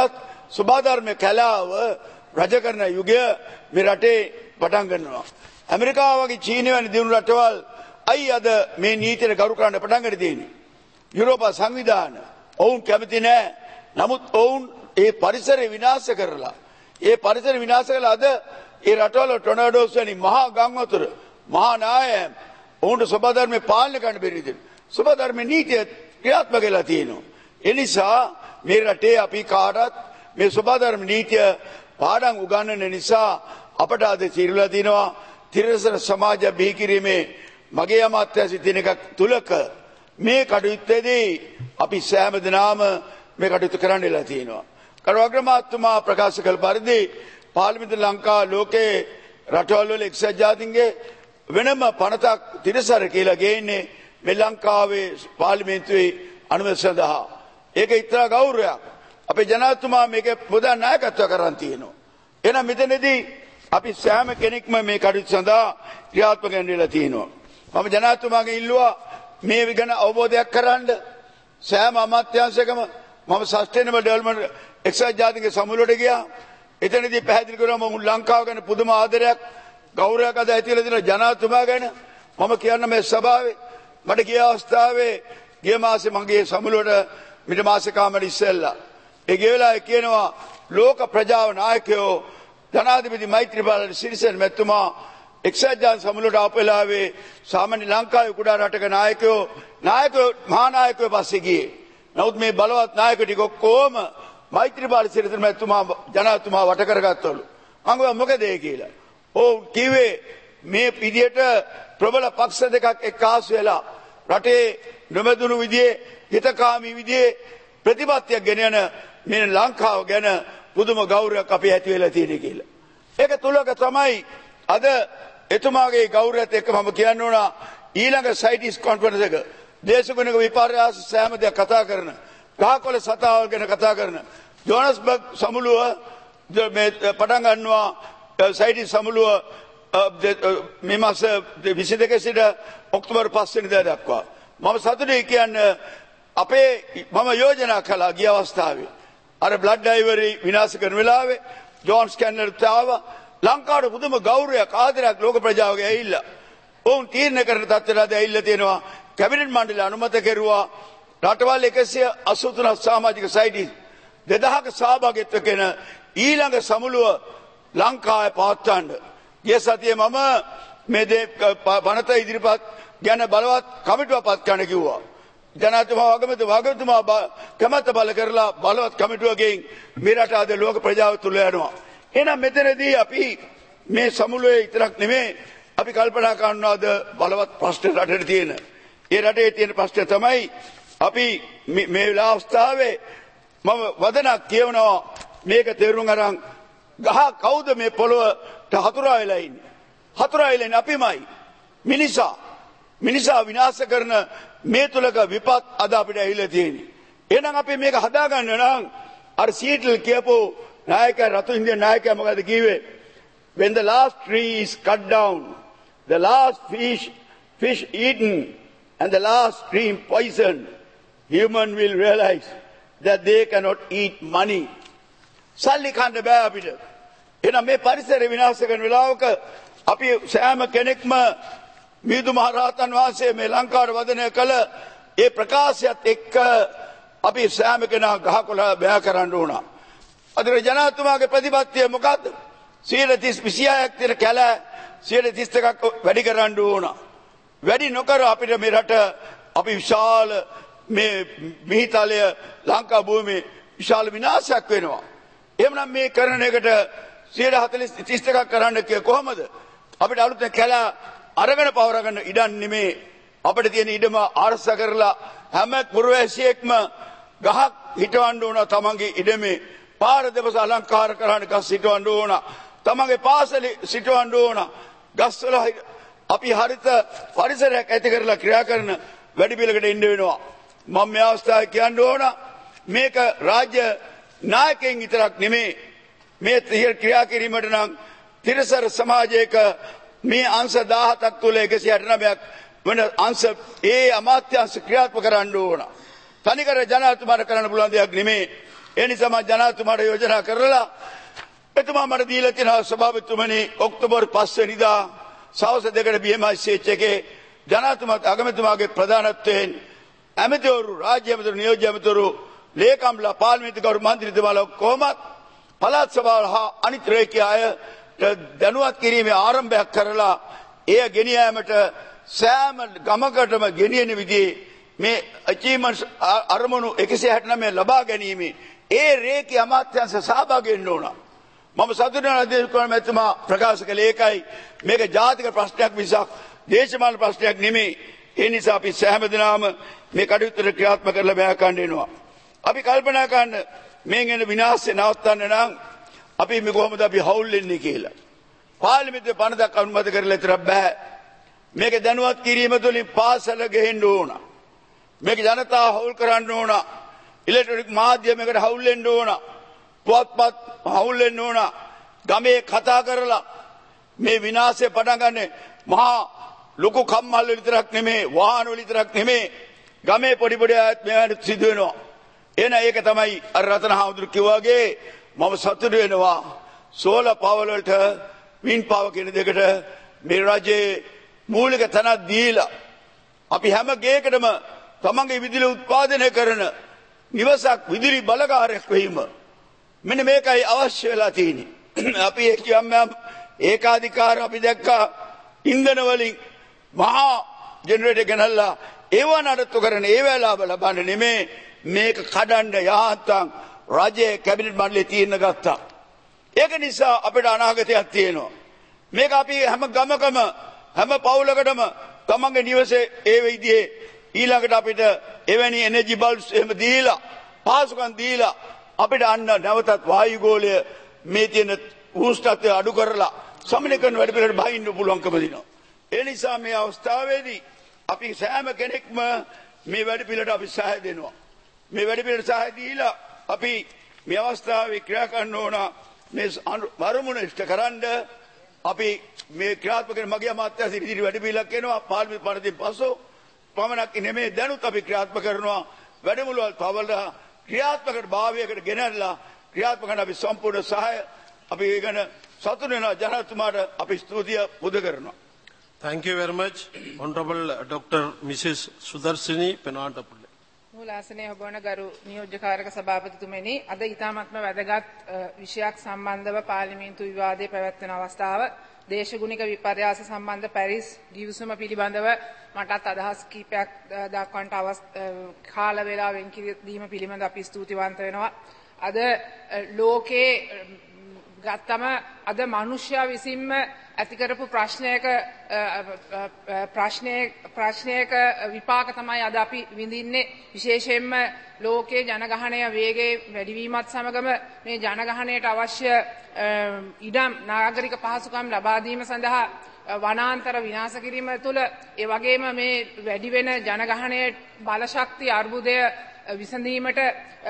සුභාධර්ම කැලාව රජ කරන යුගය මේ රටේ පටන් ගන්නවා. ඇමරිකාව වගේ චීනය වැනි දියුණු රටවල් අයි අද මේ නීතියට ගරු කරන්න පටන් ගන්න තියෙන්නේ. යුරෝපා සංවිධාන ඔවුන් කැමති නැහැ. නමුත් ඔවුන් ඒ පරිසරය විනාශ කරලා ඒ පරිසර විනාශ කළා අද ඒ රටවල ටොනඩෝස් වැනි මහා ගම් වතුර මහා නායම් ඔවුන්ට සුභාධර්මයේ පාලනය කරන්න බැරි විදිහට සුභාධර්ම නීතිය ක්‍රියාත්මක වෙලා තියෙනවා. ඒ නිසා මේ රටේ අපි කාටත් මේ සුභාධර්ම නීතිය පාඩම් උගන්වන නිසා අපට අද සිරුලා තිනවා තිරසන සමාජ බිහි කිරීමේ මගේ අමාත්‍ය සිටින එකක් තුලක මේ කටයුත්තේදී අපි සෑම දිනම මේ කටයුතු කරන්න ඉලා තියෙනවා. කරු අග්‍රාමාත්‍යතුමා ප්‍රකාශ කළ පරිදි පාර්ලිමේන්තු ලංකා ලෝකේ රටවල් වල එක්සත් ජාතීන්ගේ වෙනම පනතක් තිරසර කියලා ගේන්නේ මේ ලංකාවේ පාර්ලිමේන්තුවේ අනුමැතිය සඳහා. ඒක ඉතා ගෞරවයක්. අපේ ජනාධිපතිතුමා මේක ප්‍රධාන නායකත්වය කරන් තියෙනවා. එහෙනම් මෙතනදී අපි සෑම කෙනෙක්ම මේ කටයුතු සඳහා ක්‍රියාත්මක වෙන්නලා තියෙනවා. මම ජනාධිපතිතුමාගෙන් ඉල්ලුවා මේ ගැන අවබෝධයක් කරන්න සෑම අමාත්‍යාංශයකම මම සස්ටේනබල් ඩෙවලොප්මන්ට් එක්සත් ජාතීන්ගේ සමුළුවට ගියා. එතනදී පැහැදිලි කරනවා මම ලංකාව ගැන පුදුම ආදරයක් ගෞරවයක් අද ඇතිලා තියෙන ජනාධිපතිතුමා ගැන මම කියන්න මේ සභාවේ මට ගිය අවස්ථාවේ ගිය මාසේ මගේ සමුළුවට මිට මාසේ කාමර ඉස්සෙල්ලා ඒ ගිය වෙලාවේ කියනවා ලෝක ප්‍රජාව නායකයෝ ජනාධිපති මෛත්‍රීපාල සිරිසේන මැතිතුමා එක්සත් ජාතීන් සමුළුවට ආපු වෙලාවේ සාමාන්‍ය ලංකාවේ කුඩා රටක නායකයෝ නායකයෝ මහා නායකයෝ පස්සේ ගියේ. නමුත් මේ බලවත් නායක ටික ඔක්කොම මෛත්‍රීපාල සිරිසේන මැතිතුමා ජනාධිපතිතුමා වට කරගත්තලු. මම කිව්වා මොකද ඒ කියලා. ඔව් කිව්වේ මේ විදියට ප්‍රබල පක්ෂ දෙකක් එක්කාසු වෙලා රටේ නොමැදුණු විදිහේ හිතකාමී විදිහේ ප්‍රතිපත්තියක් ගෙන යන මේ ලංකාව ගැන පුදුම ගෞරවයක් අපි ඇති වෙලා තියෙන කියලා. ඒක තුලක තමයි අද එතුමාගේ ගෞරවයත් එක්ක මම කියන්න ඕන ඊළඟ සයිටිස් කොන්ෆරන්ස් එක දේශගුණික විපර්යාස සෑම දෙයක් කතා කරන ගහකොළ සතාවල් ගැන කතා කරන ජෝනස්බර්ග් සමුළුව මේ පටන් ගන්නවා සයිටිස් සමුළුව මේ මාස විසිදෙක සිට ඔක්තෝබර් පහ වෙනිදා දක්වා. මම සතුටුයි කියන්නේ අපේ මම යෝජනා කළා ගිය අවස්ථාවේ අර බ්ලඩ් ඩයිවරි විනාශ කරන වෙලාවේ ජෝන් ස්කැන්නර් තාව ලංකාවට පුදුම ගෞරවයක් ආදරයක් ලෝක ප්‍රජාවගේ ඇවිල්ලා ඔවුන් තීරණය කරන තත්ත්වයට ඇවිල්ලා තියෙනවා. කැබිනට් මණ්ඩලය අනුමත කෙරුවා රටවල් එකසිය අසූ තුනක් සමාජික සයිටිස් දෙදහක සහභාගීත්ව කෙන ඊළඟ සමුළුව ලංකාවේ පවත්වන්න. ගිය සතියේ මම මේ පනත ඉදිරිපත් ගැන බලවත් කමිටුවක් පත් කරන්න කිව්වා. ජනාධිපතිතුමා වගමෙත වගතුමා කැමැත්ත බල කරලා බලවත් කමිටුවකින් මේ රට අද ලෝක ප්‍රජාව තුල යනවා. එහෙනම් මෙතනදී අපි මේ සමුළුවේ විතරක් නෙමෙයි අපි කල්පනා කරනවාද බලවත් ප්‍රශ්න රටේ තියෙන. ඒ රටේ තියෙන ප්‍රශ්න තමයි අපි මේ වෙලාව අවස්ථාවේ මම වදනක් කියවනවා මේක තේරුම් අරන් ගහ කවුද මේ පොළොවට හතුරා වෙලා ඉන්නේ? හතුරා වෙලා ඉන්නේ අපිමයි. මිනිසා මිනිසා විනාශ කරන මේ තුලක විපත් අද අපිට ඇවිල්ලා තියෙන්නේ. එහෙනම් අපි මේක හදාගන්න නම් අර සීටල් කියපු නායක රතු ඉන්දියන් නායකයා මොකද කිව්වේ? When the last tree is cut down, the last fish fish eaten and the last stream poisoned, human will realize that they cannot eat money. සල්ලි කන්න බෑ අපිට. එහෙනම් මේ පරිසර විනාශ කරන වෙලාවක අපි සෑම කෙනෙක්ම මිහිඳු මහ රහතන් වහන්සේ මේ ලංකාවට වදනය කළ ඒ ප්‍රකාශයත් එක්ක අපි සෑම කෙනා ගහකොළ බෑ කරන්න ඕන. අද ජනාධිපතිතුමාගේ ප්‍රතිපත්තිය මොකද්ද? සියයට තිස් විසිහයක් තියෙන කැල සියයට තිස් එකක් වැඩි කරන්න ඕන. වැඩි නොකර අපිට මේ රට අපි විශාල මේ මිහිතලය ලංකා භූමියේ විශාල විනාශයක් වෙනවා. එහෙමනම් මේ කරන එකට සියයට හතළිස් තිස් එකක් කරන්න කිය කොහමද? අපිට අලුතෙන් කැල අරගෙන පවරගෙන ඉඩම් නෙමේ අපිට තියෙන ඉඩම ආරක්ෂා කරලා හැම පුරවැසියෙක්ම ගහක් හිටවන්න ඕන තමන්ගේ ඉඩමේ. පාර දෙපස අලංකාර කරන්න ගස් හිටවන්න ඕන. තමන්ගේ පාසලේ සිටවන්න ඕන. ගස්වල අපි හරිත පරිසරයක් ඇති කරලා ක්‍රියා කරන වැඩි පිළිවෙලකට ඉන්න වෙනවා. මම මේ අවස්ථාවේ කියන්න ඕන මේක රාජ්‍ය නායකයන් විතරක් නෙමේ මේ ක්‍රියා කිරීමට නම් තිරසර සමාජයක මේ අංශ දහහතක් තුල එකසිය අටනවයක් වෙන අංශ ඒ අමාත්‍යාංශ ක්‍රියාත්මක කරන්න ඕන. තනිකර ජනාධිපතිතුමාට කරන්න පුළුවන් දෙයක් නෙමේ. ඒ නිසා මම ජනාධිපතිතුමාට යෝජනා කරලා එතුමා මට දීලා තියෙනවා සභාපතිතුමනි ඔක්තෝබර් පහ වෙනිදා සවස් දෙකට බී එම් අයි සී එච් එකේ ජනාධිපතිතුමාත් අගමැතිතුමාගේ ප්‍රධානත්වයෙන් ඇමතිවරු රාජ්‍ය ඇමතිවරු නියෝජ්‍ය ඇමතිවරු ලේකම්ලා පාර්ලිමේන්තු ගරු මන්ත්‍රීතුමාලා කොහොමත් පළාත් සභාවල හා අනිත් රේකී අය දැනුවත් කිරීමේ ආරම්භයක් කරලා එය ගෙනියෑමට සෑම ගමකටම ගෙනියන විදිහේ මේ අචීව්මන්ට්ස් අරමුණු එකසිය හැට නවය ලබා ගැනීම ඒ රේකී අමාත්‍යාංශ සහභාගී වෙන්න ඕන. මම සතුටු වෙනවා දේශපාලන මැතිතුමා ප්‍රකාශ කළේ ඒකයි. මේක ජාතික ප්‍රශ්නයක් මිසක් දේශපාලන ප්‍රශ්නයක් නෙමෙයි. ඒ නිසා අපි සෑම දිනම මේ කටයුතු ක්‍රියාත්මක කරලා බෑ ගන්න වෙනවා. අපි කල්පනා කරන්න මේන් එන විනාශය නවත්තන්න නම් අපි මේ කොහොමද අපි හවුල් වෙන්නේ කියලා. පාර්ලිමේන්තුවේ පනතක් අනුමත කරලා ඉතර බෑ. මේක දැනුවත් කිරීම තුළින් පාසල ගෙහෙන්න ඕන. මේක ජනතාව හවුල් කරන්න ඕන. ඉලෙක්ට්‍රොනික මාධ්‍යමයකට හවුල් වෙන්න ඕන. පුවත්පත් හවුල් වෙන්න ඕන. ගමේ කතා කරලා මේ විනාශය පටන් ගන්න මහා ලොකු කම්මල් වල විතරක් නෙමෙයි වාහන වල විතරක් නෙමෙයි ගමේ පොඩි පොඩි අයත් මේවට සිදු වෙනවා. එන ඒක තමයි අර රතන හාමුදුරු කිව්වාගේ මම සතුටු වෙනවා සෝලර් පවර් වලට වින් පවර් කියන දෙකට මේ රජයේ මූලික තැනක් දීලා අපි හැම ගේකටම තමන්ගේ විදුලි උත්පාදනය කරන නිවසක් විදුලි බලකාරයක් වීම මෙන්න මේකයි අවශ්‍ය වෙලා තියෙන්නේ. අපි කියම් ඒකාධිකාර අපි දැක්කා ඉන්ධන වලින් මහා ජෙනරේටර් ගෙනල්ලා ඒව නඩත්තු කරන ඒ වෙලාව ලබන්න නෙමෙයි මේක කඩන්න යහත්තම් රජයේ කැබිනට් මණ්ඩලයේ තීරණ ගත්තා. ඒක නිසා අපිට අනාගතයක් තියෙනවා. මේක අපි හැම ගමකම හැම පවුලකටම තමන්ගේ නිවසේ ඒ විදිහේ ඊළඟට අපිට එවැනි එනර්ජි බල්බ්ස් එහෙම දීලා පාසුකම් දීලා අපිට අන්න නැවතත් වායු ගෝලය මේ තියෙන උෂ්ණත්වය අඩු කරලා සමනය කරන වැඩ පිළිවෙලට බහින්න පුළුවන්කම දිනවා. ඒ නිසා මේ අවස්ථාවේදී අපි සෑම කෙනෙක්ම මේ වැඩ පිළිවෙලට අපි සහාය දෙනවා. මේ වැඩ පිළිවෙලට සහාය දීලා අපි මේ අවස්ථාවේ ක්‍රියා කරන්න ඕන මේ වරමුණ ඉෂ්ට කරන්න අපි මේ ක්‍රියාත්මක කරන මගේ අමාත්‍යාංශ ඉදිරි වැඩ පිළිවෙලක් එනවා පාර්ලිමේන්තු පනතින් පසු පමණක් නෙමෙයි දැනුත් අපි ක්‍රියාත්මක කරනවා වැඩමුළුවල් පවල්ලා ක්‍රියාත්මකට භාවයකට ගෙනල්ලා ක්‍රියාත්මක කරන අපි සම්පූර්ණ සහාය අපි ඒකන සතුටු වෙනවා ජනාධිපතිතුමාට අපි ස්තුතිය පුද කරනවා. Thank you very much, Honorable Doctor Missus Sudarsini Penantapulli. මූලාසනයේ ඔබවන ගරු නියෝජ්‍යකාරක සභාපතිතුමනි අද ඊටාත්ම වැදගත් විෂයක් සම්බන්ධව පාර්ලිමේන්තු විවාදයේ පැවැත්වෙන අවස්ථාව දේශගුණික විපර්යාස සම්බන්ධ පැරිස් ගිවිසුම පිළිබඳව මටත් අදහස් කීපයක් දක්වන්නට කාල වේලාව වෙන් කිරීම පිළිබඳව අපි ස්තුතිවන්ත වෙනවා. අද ලෝකේ ගත්තම අද මිනිස්යා විසින්ම ඇති කරපු ප්‍රශ්නයක ප්‍රශ්නයක ප්‍රශ්නයක විපාක තමයි අද අපි විඳින්නේ. විශේෂයෙන්ම ලෝකයේ ජනගහනය වේගයේ වැඩිවීමත් සමගම මේ ජනගහනයට අවශ්‍ය ඉඩම් නාගරික පහසුකම් ලබා දීම සඳහා වනාන්තර විනාශ කිරීම තුළ ඒ වගේම මේ වැඩි වෙන ජනගහනයේ බලශක්ති අර්බුදය විසඳීමට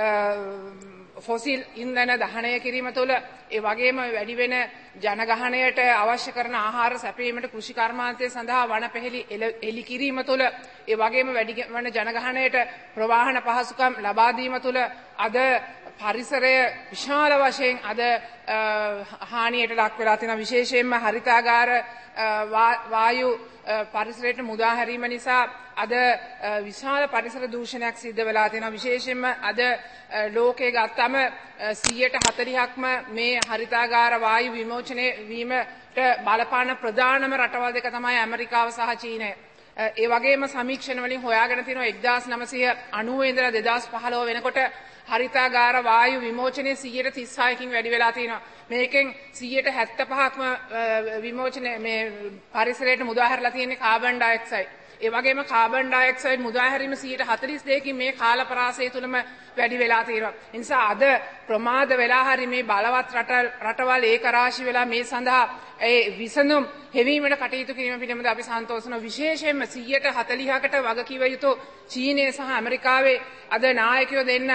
ෆොසිල් ඉන්ධන දහනය කිරීම තුළ ඒ වගේම වැඩි වෙන ජනගහනයට අවශ්‍ය කරන ආහාර සැපයීමට කෘෂි කර්මාන්තය සඳහා වන පෙහෙලි එලි කිරීම තුළ ඒ වගේම වැඩි වෙන ජනගහනයට ප්‍රවාහන පහසුකම් ලබා දීම තුළ අද පරිසරය විශාල වශයෙන් අද හානියට ලක් වෙලා තියෙනවා. විශේෂයෙන්ම හරිතාගාර වායු පරිසරයට මුදා හැරීම නිසා අද විශාල පරිසර දූෂණයක් සිද්ධ වෙලා තියෙනවා. විශේෂයෙන්ම අද ලෝකයේ ගත්තම සියයට හතළිහක්ම මේ හරිතාගාර වායු විමෝචනය වීමට බලපාන ප්‍රධානම රටවල් දෙක තමයි ඇමරිකාව සහ චීනය. ඒ වගේම සමීක්ෂණ වලින් හොයාගෙන තියෙනවා එක්දාස් නවසිය අනූව ඉඳලා දෙදාස් පහළොව වෙනකොට හරිතාගාර වායු විමෝචනයේ සියයට තිස් හයකින් වැඩි වෙලා තියෙනවා. මේකෙන් සියයට හැත්තෑපහක්ම විමෝචනය මේ පරිසරයට මුදා හැරලා තියෙන්නේ කාබන් ඩයොක්සයිඩ්. ඒ වගේම කාබන් ඩයොක්සයිඩ් මුදා හැරීම සියයට හතළිස් දෙකකින් මේ කාල පරාසය තුළම වැඩි වෙලා තියෙනවා. ඒ නිසා අද ප්‍රමාද වෙලා හරි මේ බලවත් රටවල් ඒක රාශි වෙලා මේ සඳහා ඒ විසඳුම් හෙවීමට කටයුතු කිරීම පිළිබඳ අපි සන්තෝෂ වෙනවා. විශේෂයෙන්ම සියයට හතළිහකට වගකිව යුතු චීනය සහ ඇමරිකාවේ අද නායකයෝ දෙන්න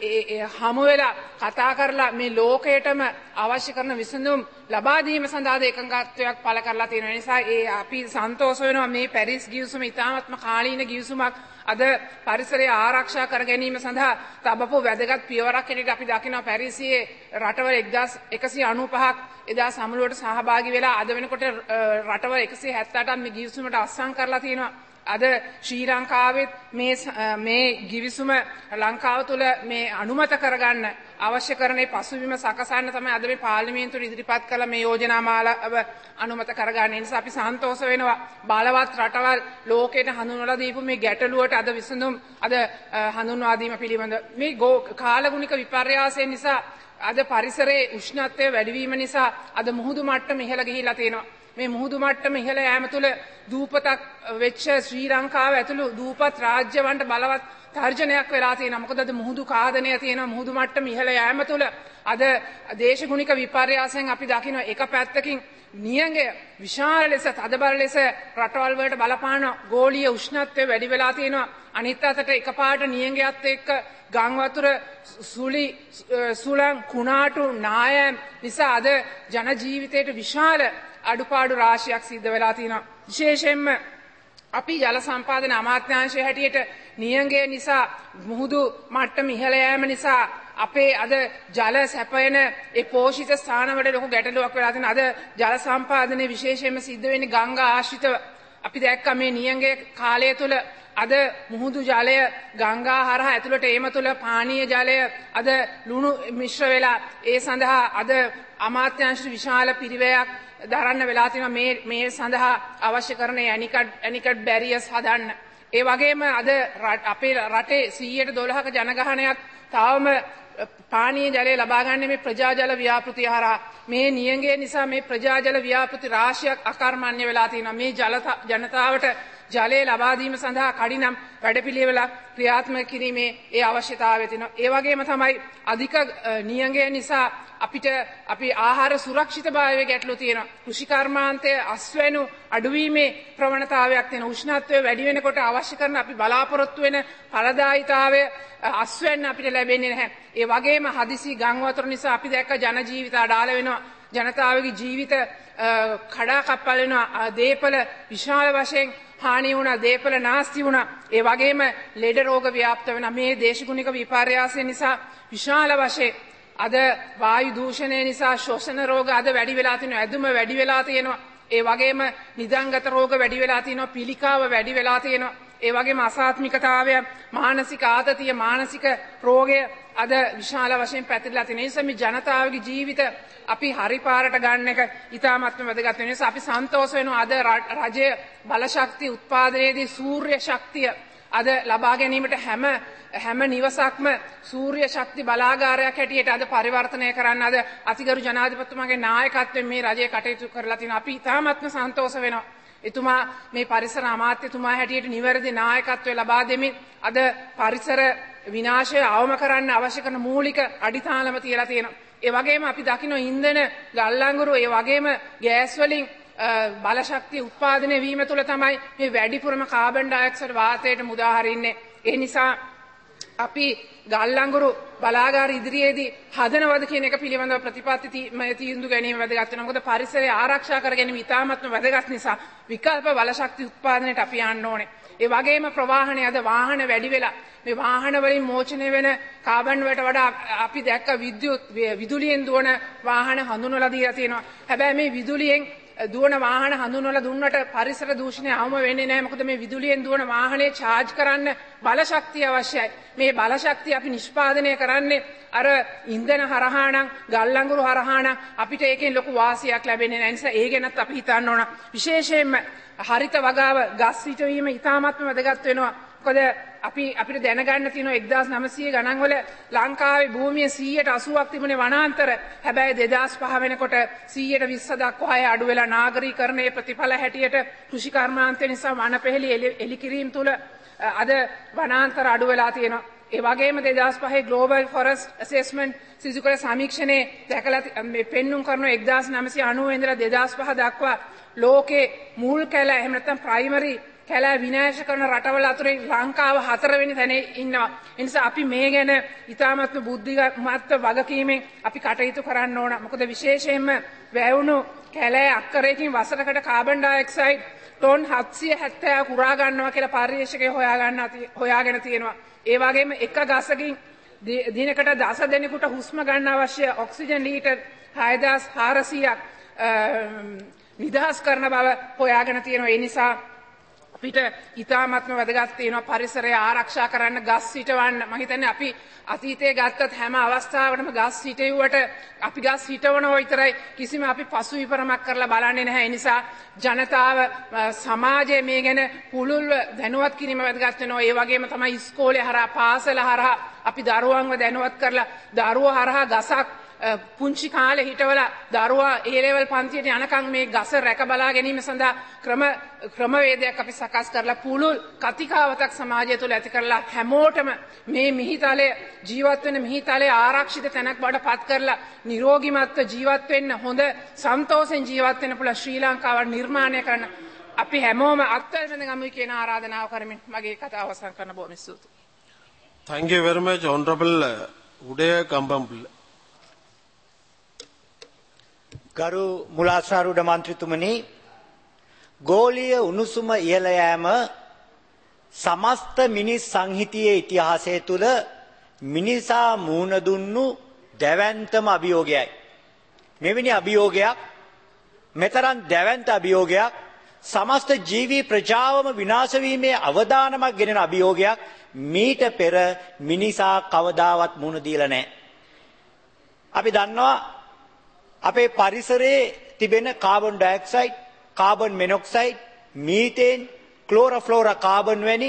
හමු වෙලා කතා කරලා මේ ලෝකයටම අවශ්‍ය කරන විසඳුම් ලබා දීම සඳහා එකඟත්වයක් පළ කරලා තියෙන නිසා ඒ අපි සන්තෝෂ වෙනවා මේ පැරිස් ගිවිසුම ඉතාමත්ම කාලීන ගිවිසුමක් අද පරිසරය ආරක්ෂා කර ගැනීම සඳහා තබපු වැදගත් පියවරක් හැටියට අපි දකිනවා පැරිසියේ රටවල් එක්දාස් එකසිය අනූපහක් එදා සමුළුවට සහභාගී වෙලා අද වෙනකොට රටවල් එකසිය හැත්තඅටක් මේ ගිවිසුමට අත්සන් කරලා තියෙනවා. අද ශ්‍රී ලංකාවෙත් මේ මේ ගිවිසුම ලංකාව තුළ මේ අනුමත කරගන්න අවශ්‍ය කරන පසුබිම සකසන්න තමයි අද මේ පාර්ලිමේන්තුවේ ඉදිරිපත් කළ මේ යෝජනා මාලාව අනුමත කරගන්න. ඒ නිසා අපි සන්තෝෂ වෙනවා බලවත් රටවල් ලෝකයට හඳුන්වලා දීපු මේ ගැටලුවට අද විසඳුම් අද හඳුන්වා දීම පිළිබඳ මේ කාලගුණික විපර්යාසය නිසා අද පරිසරයේ උෂ්ණත්වය වැඩිවීම නිසා අද මුහුදු මට්ටම ඉහළ ගිහිලා තියෙනවා. මේ මුහුදු මට්ටම ඉහළ යෑම තුළ දූපතක් වෙච්ච ශ්‍රී ලංකාව ඇතුළු දූපත් රාජ්‍යවන්ට බලවත් තර්ජනයක් වෙලා තියෙනවා. මොකද අද මුහුදු කාදනය තියෙනවා. මුහුදු මට්ටම ඉහළ යෑම තුළ අද දේශගුණික විපර්යාසයෙන් අපි දකිනවා එක පැත්තකින් නියඟය විශාල ලෙස තදබල ලෙස රටවල් වලට බලපාන ගෝලීය උෂ්ණත්වය වැඩි වෙලා තියෙනවා. අනිත් අතට එකපාරට නියඟයත් එක්ක ගම් වතුර සුලි සුළං කුණාටු නායම් නිසා අද ජන ජීවිතයට විශාල අඩුපාඩු රාශියක් සිද්ධ වෙලා තියෙනවා. විශේෂයෙන්ම අපි ජල සම්පාදන අමාත්‍යාංශය හැටියට නියඟය නිසා මුහුදු මට්ටම ඉහළ යෑම නිසා අපේ අද ජල සැපයන ඒ පෝෂිත ස්ථානවල ලොකු ගැටලුවක් වෙලා තියෙනවා. අද ජල සම්පාදනයේ විශේෂයෙන්ම සිද්ධ වෙන්නේ ගංගා ආශ්‍රිතව. අපි දැක්කා මේ නියඟේ කාලය තුල අද මුහුදු ජලය ගංගා හරහා ඇතුළට ඒම තුළ පානීය ජලය අද ලුණු මිශ්‍ර වෙලා ඒ සඳහා අද අමාත්‍යාංශ විශාල පිරිවැයක් දරන්න වෙලා තියෙනවා මේ මේ සඳහා අවශ්‍ය කරන ඇනිකඩ් ඇනිකඩ් බැරියර්ස් හදන්න. ඒ වගේම අද අපේ රටේ සීයට දොළහක ජනගහනයක් තාම පානීය ජලය ලබා ගන්න මේ ප්‍රජා ජල ව්‍යාපෘතිය හරහා. මේ නියඟය නිසා මේ ප්‍රජා ජල ව්‍යාපෘති රාශියක් අකර්මණ්‍ය වෙලා තියෙනවා. මේ ජනතාවට ජලය ලබා දීම සඳහා කඩිනම් වැඩපිළිවෙලක් ක්‍රියාත්මක කිරීමේ ඒ අවශ්‍යතාවය තියෙනවා. ඒ වගේම තමයි අධික නියඟය නිසා අපිට අපි ආහාර සුරක්ෂිතභාවයේ ගැටලු තියෙනවා. කෘෂිකර්මාන්තය අස්වැනු අඩුවීමේ ප්‍රවණතාවයක් තියෙනවා. උෂ්ණත්වය වැඩි වෙනකොට අවශ්‍ය කරන අපි බලාපොරොත්තු වෙන ඵලදායීතාවය අස්වැන්න අපිට ලැබෙන්නේ නැහැ. ඒ වගේම හදිසි ගම් වතුර නිසා අපි දැක්ක ජන ජීවිත අඩාල වෙනවා. ජනතාවගේ ජීවිත කඩාකප්පල් වෙනවා. දේපල විශාල වශයෙන් හානි වුණා, දේපල නාස්ති වුණා. ඒ වගේම ලෙඩ රෝග ව්‍යාප්ත වෙනවා. මේ දේශගුණික විපර්යාසය නිසා විශාල වශයෙන් අද වායු දූෂණය නිසා ශ්වසන රෝග අද වැඩි වෙලා තියෙනවා. ඇදුම වැඩි වෙලා තියෙනවා. ඒ වගේම නිදන්ගත රෝග වැඩි වෙලා තියෙනවා. පිළිකාව වැඩි වෙලා තියෙනවා. ඒ වගේම අසාත්මිකතාවය, මානසික ආතතිය, මානසික රෝගය අද විශාල වශයෙන් පැතිරලා තියෙන නිසා මේ ජනතාවගේ ජීවිත අපි හරි පාරට ගන්න එක ඉතාමත්ම වැදගත් වෙන නිසා අපි සන්තෝෂ වෙනවා. අද රජය බලශක්ති උත්පාදනයේදී සූර්ය ශක්තිය අද ලබා ගැනීමට හැම හැම නිවසක්ම සූර්ය ශක්ති බලාගාරයක් හැටියට අද පරිවර්තනය කරන්න අද අතිගරු ජනාධිපතිතුමාගේ නායකත්වයෙන් මේ රජය කටයුතු කරලා තිනවා. අපි ඉතාමත්ම සන්තෝෂ වෙනවා. එතුමා මේ පරිසර අමාත්‍යතුමා හැටියට නිවැරදි නායකත්වය ලබා දෙමින් අද පරිසර විනාශය අවම කරන්න අවශ්‍ය කරන මූලික අඩිතාලම තියලා තියෙනවා. ඒ වගේම අපි දකිනවා ඉන්ධන ගල් අඟුරු ඒ වගේම ගෑස් වලින් බලශක්තිය උත්පාදනය වීම තුළ තමයි මේ වැඩිපුරම කාබන් ඩයොක්සයිඩ් වාතයට මුදා හරින්නේ. ඒ නිසා අපි ගල් අඟුරු බලාගාර ඉදිරියේදී හදනවද කියන එක පිළිබඳව ප්‍රතිපත්ති තීන්දුව ගැනීම වැදගත් වෙනවා. මොකද පරිසරය ආරක්ෂා කර ගැනීම ඉතාමත්ම වැදගත් නිසා විකල්ප බලශක්ති උත්පාදනයට අපි යන්න ඕනේ. ඒ වගේම ප්‍රවාහනය අද වාහන වැඩි වෙලා මේ වාහන වලින් මෝචනය වෙන කාබන් වලට වඩා අපි දැක්ක විද්‍යුත් විදුලියෙන් දුවන වාහන හඳුන්වලා දීලා තියෙනවා. හැබැයි මේ විදුලියෙන් දුවන වාහන හඳුන්වලා දුන්නට පරිසර දූෂණය අවම වෙන්නේ නැහැ. මොකද මේ විදුලියෙන් දුවන වාහනේ charge කරන්න බලශක්තිය අවශ්‍යයි. මේ බලශක්තිය අපි නිෂ්පාදනය කරන්නේ අර ඉන්ධන හරහා නම් ගල් අඟුරු හරහා නම් අපිට ඒකෙන් ලොකු වාසියක් ලැබෙන්නේ නැහැ. නිසා ඒ ගැනත් අපි හිතන්න ඕන. විශේෂයෙන්ම හරිත වගාව ගස් විටවීම ඉතාමත්ම වැදගත් වෙනවා. මොකද අපි අපිට දැනගන්න තියෙනවා එක්දාස් නවසිය ගණන් වල ලංකාවේ භූමිය සීයට අසූවක් තිබුණේ වනාන්තර. හැබැයි දෙදාස් පහ වෙනකොට සීයට විස්ස දක්වා අඩු වෙලා නාගරීකරණයේ ප්‍රතිඵල හැටියට කෘෂිකර්මාන්තය නිසා වනපෙහෙලි එලි කිරීම තුල අද වනාන්තර අඩු වෙලා තියෙනවා. ඒ වගේම දෙදාස් පහේ ග්ලෝබල් ෆොරස්ට් ඇසෙස්මන්ට් සිදු කළ සමීක්ෂණයේ දැකලා මේ පෙන්눔 කරන එක්දාස් නවසිය අනූ ඉඳලා දෙදාස් පහ දක්වා ලෝකේ මුල් කැල එහෙම නැත්නම් ප්‍රයිමරි කැලෑ විනාශ කරන රටවල් අතරින් ලංකාව හතරවෙනි තැනේ ඉන්නවා. ඒ නිසා අපි මේ ගැන ඉතාමත්ම බුද්ධිමත්ව වගකීමෙන් අපි කටයුතු කරන්න ඕන. මොකද විශේෂයෙන්ම වැවුණු කැලෑ අක්කරයකින් වසරකට කාබන් ඩයොක්සයිඩ් ටොන් හත්සිය හැත්තෑ කුරා ගන්නවා කියලා පර්යේෂකයෝ හොයා ගන්න හොයාගෙන තියෙනවා. ඒ වගේම එක ගසකින් දිනකට දස දෙනෙකුට හුස්ම ගන්න අවශ්‍ය ඔක්සිජන් ලීටර් හයදාස් හාරසීයක් නිදහස් කරන බව හොයාගෙන තියෙනවා. ඒ නිසා අපිට ඉතාමත්ම වැදගත් තියෙනවා පරිසරය ආරක්ෂා කරන්න ගස් හිටවන්න. මම හිතන්නේ අපි අතීතයේ ගත්තත් හැම අවස්ථාවකටම ගස් හිටෙව්වට අපි ගස් හිටවනවා විතරයි කිසිම අපි පසු විපරමක් කරලා බලන්නේ නැහැ. ඒ නිසා ජනතාව සමාජයේ මේ ගැන පුළුල්ව දැනුවත් කිරීම වැදගත් වෙනවා. ඒ වගේම තමයි ඉස්කෝලේ හරහා පාසල හරහා අපි දරුවන්ව දැනුවත් කරලා දරුවෝ හරහා ගසක් පුංචි කාලේ හිටවලා දරුවා ඒ ලෙවල් පන්තියට යනකම් මේ ගස රැක බලා ගැනීම සඳහා ක්‍රම ක්‍රමවේදයක් අපි සකස් කරලා පුළුල් කතිකාවතක් සමාජය තුළ ඇති කරලා හැමෝටම මේ මිහිතලයේ ජීවත් වෙන මිහිතලයේ ආරක්ෂිත තැනක් බවට පත් කරලා නිරෝගීමත්ව ජීවත් වෙන්න හොඳ සන්තෝෂෙන් ජීවත් වෙන්න පුළුවන් ශ්‍රී ලංකාව නිර්මාණය කරන අපි හැමෝම අත්වැල් ගමු කියන ආරාධනාව කරමින් මගේ කතාව අවසන් කරන්න බොහොම ස්තුතියි. Thank you very much, Honorable Udaya Kambampulla. ගරු මුලාශ්‍රාරූඪ මන්ත්‍රීතුමනි, ගෝලීය උණුසුම ඉහළ යෑම සමස්ත මිනිස් සංහිතියේ ඉතිහාසය තුළ මිනිසා මුහුණ දුන්නු දැවැන්තම අභියෝගයයි. මෙවැනි අභියෝගයක්, මෙතරම් දැවැන්ත අභියෝගයක්, සමස්ත ජීවී ප්‍රජාවම විනාශ වීමේ අවදානමක් ගෙනෙන අභියෝගයක් මීට පෙර මිනිසා කවදාවත් මුහුණ දීලා නැහැ. අපි දන්නවා අපේ පරිසරයේ තිබෙන carbon dioxide, carbon monoxide, methane, chlorofluorocarbon වැනි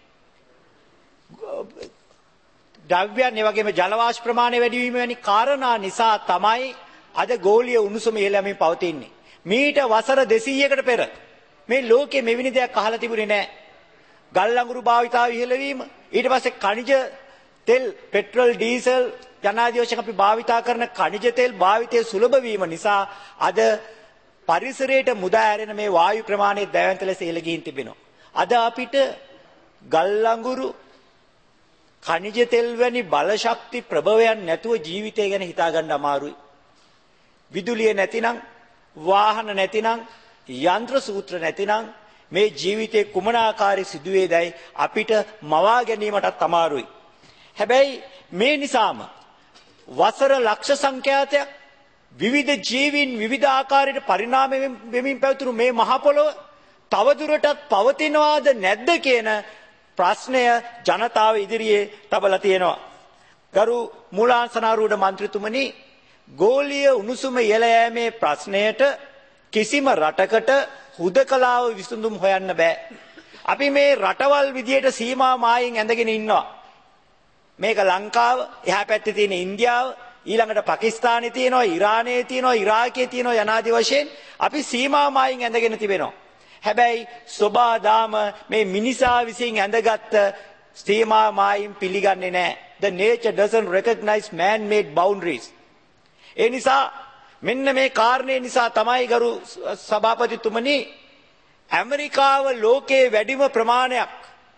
ද්‍රව්‍යයන්, ඒ වගේම ජල වාෂ්ප ප්‍රමාණය වැඩි වීම වැනි කාරණා නිසා තමයි අද ගෝලීය උණුසුම ඉහළ යමින් පවතින්නේ. මීට වසර දෙසීයකට පෙර මේ ලෝකයේ මෙවැනි දෙයක් අහලා තිබුණේ නැහැ. ගල් අඟුරු භාවිතාව ඉහළ වීම, ඊට පස්සේ ඛනිජ තෙල්, පෙට්‍රල්, ඩීසල් යනාදී වශයෙන් අපි භාවිතා කරන ඛනිජ තෙල් භාවිතයේ සුලභ වීම නිසා අද පරිසරයට මුදා හැරෙන මේ වායු ප්‍රමාණය දැවැන්ත ලෙස ඉහළ ගිහින් තිබෙනවා. අද අපිට ගල් අඟුරු, ඛනිජ තෙල් වැනි බල ශක්ති ප්‍රභවයන් නැතුව ජීවිතය ගැන හිතා ගන්න අමාරුයි. විදුලිය නැතිනම්, වාහන නැතිනම්, යන්ත්‍ර සූත්‍ර නැතිනම් මේ ජීවිතේ කුමන ආකාරයේ සිදුවේදයි අපිට මවා ගැනීමටත් අමාරුයි. හැබැයි මේ නිසාම වසර ලක්ෂ සංඛ්‍යාතයක් විවිධ ජීවීන් විවිධ ආකාරයට පරිණාම වෙමින් පැවතුණු මේ මහ පොළොව තවදුරටත් පවතිනවාද නැද්ද කියන ප්‍රශ්නය ජනතාව ඉදිරියේ තබලා තියෙනවා. ගරු මූලාසනාරූඪ මන්ත්‍රීතුමනි, ගෝලීය උණුසුම ඉහළ යෑමේ ප්‍රශ්නයට කිසිම රටකට හුදකලාව විසඳුම් හොයන්න බෑ. අපි මේ රටවල් විදියට සීමා මායින් ඇඳගෙන ඉන්නවා. මේක ලංකාව, එහා පැත්තේ තියෙන ඉන්දියාව, ඊළඟට පාකිස්තානයේ තියෙනවා, ඉරානයේ තියෙනවා, ඉරාකයේ තියෙනවා යනාදී වශයෙන් අපි සීමා මායින් ඇඳගෙන තිබෙනවා. හැබැයි සෝබාදාම මේ මිනිසා විසින් ඇඳගත් සීමා මායින් පිළිගන්නේ නැහැ. The nature doesn't recognize man made boundaries. ඒ නිසා මෙන්න මේ කාරණේ නිසා තමයි ගරු සභාපතිතුමනි, ඇමරිකාව ලෝකයේ වැඩිම ප්‍රමාණයක්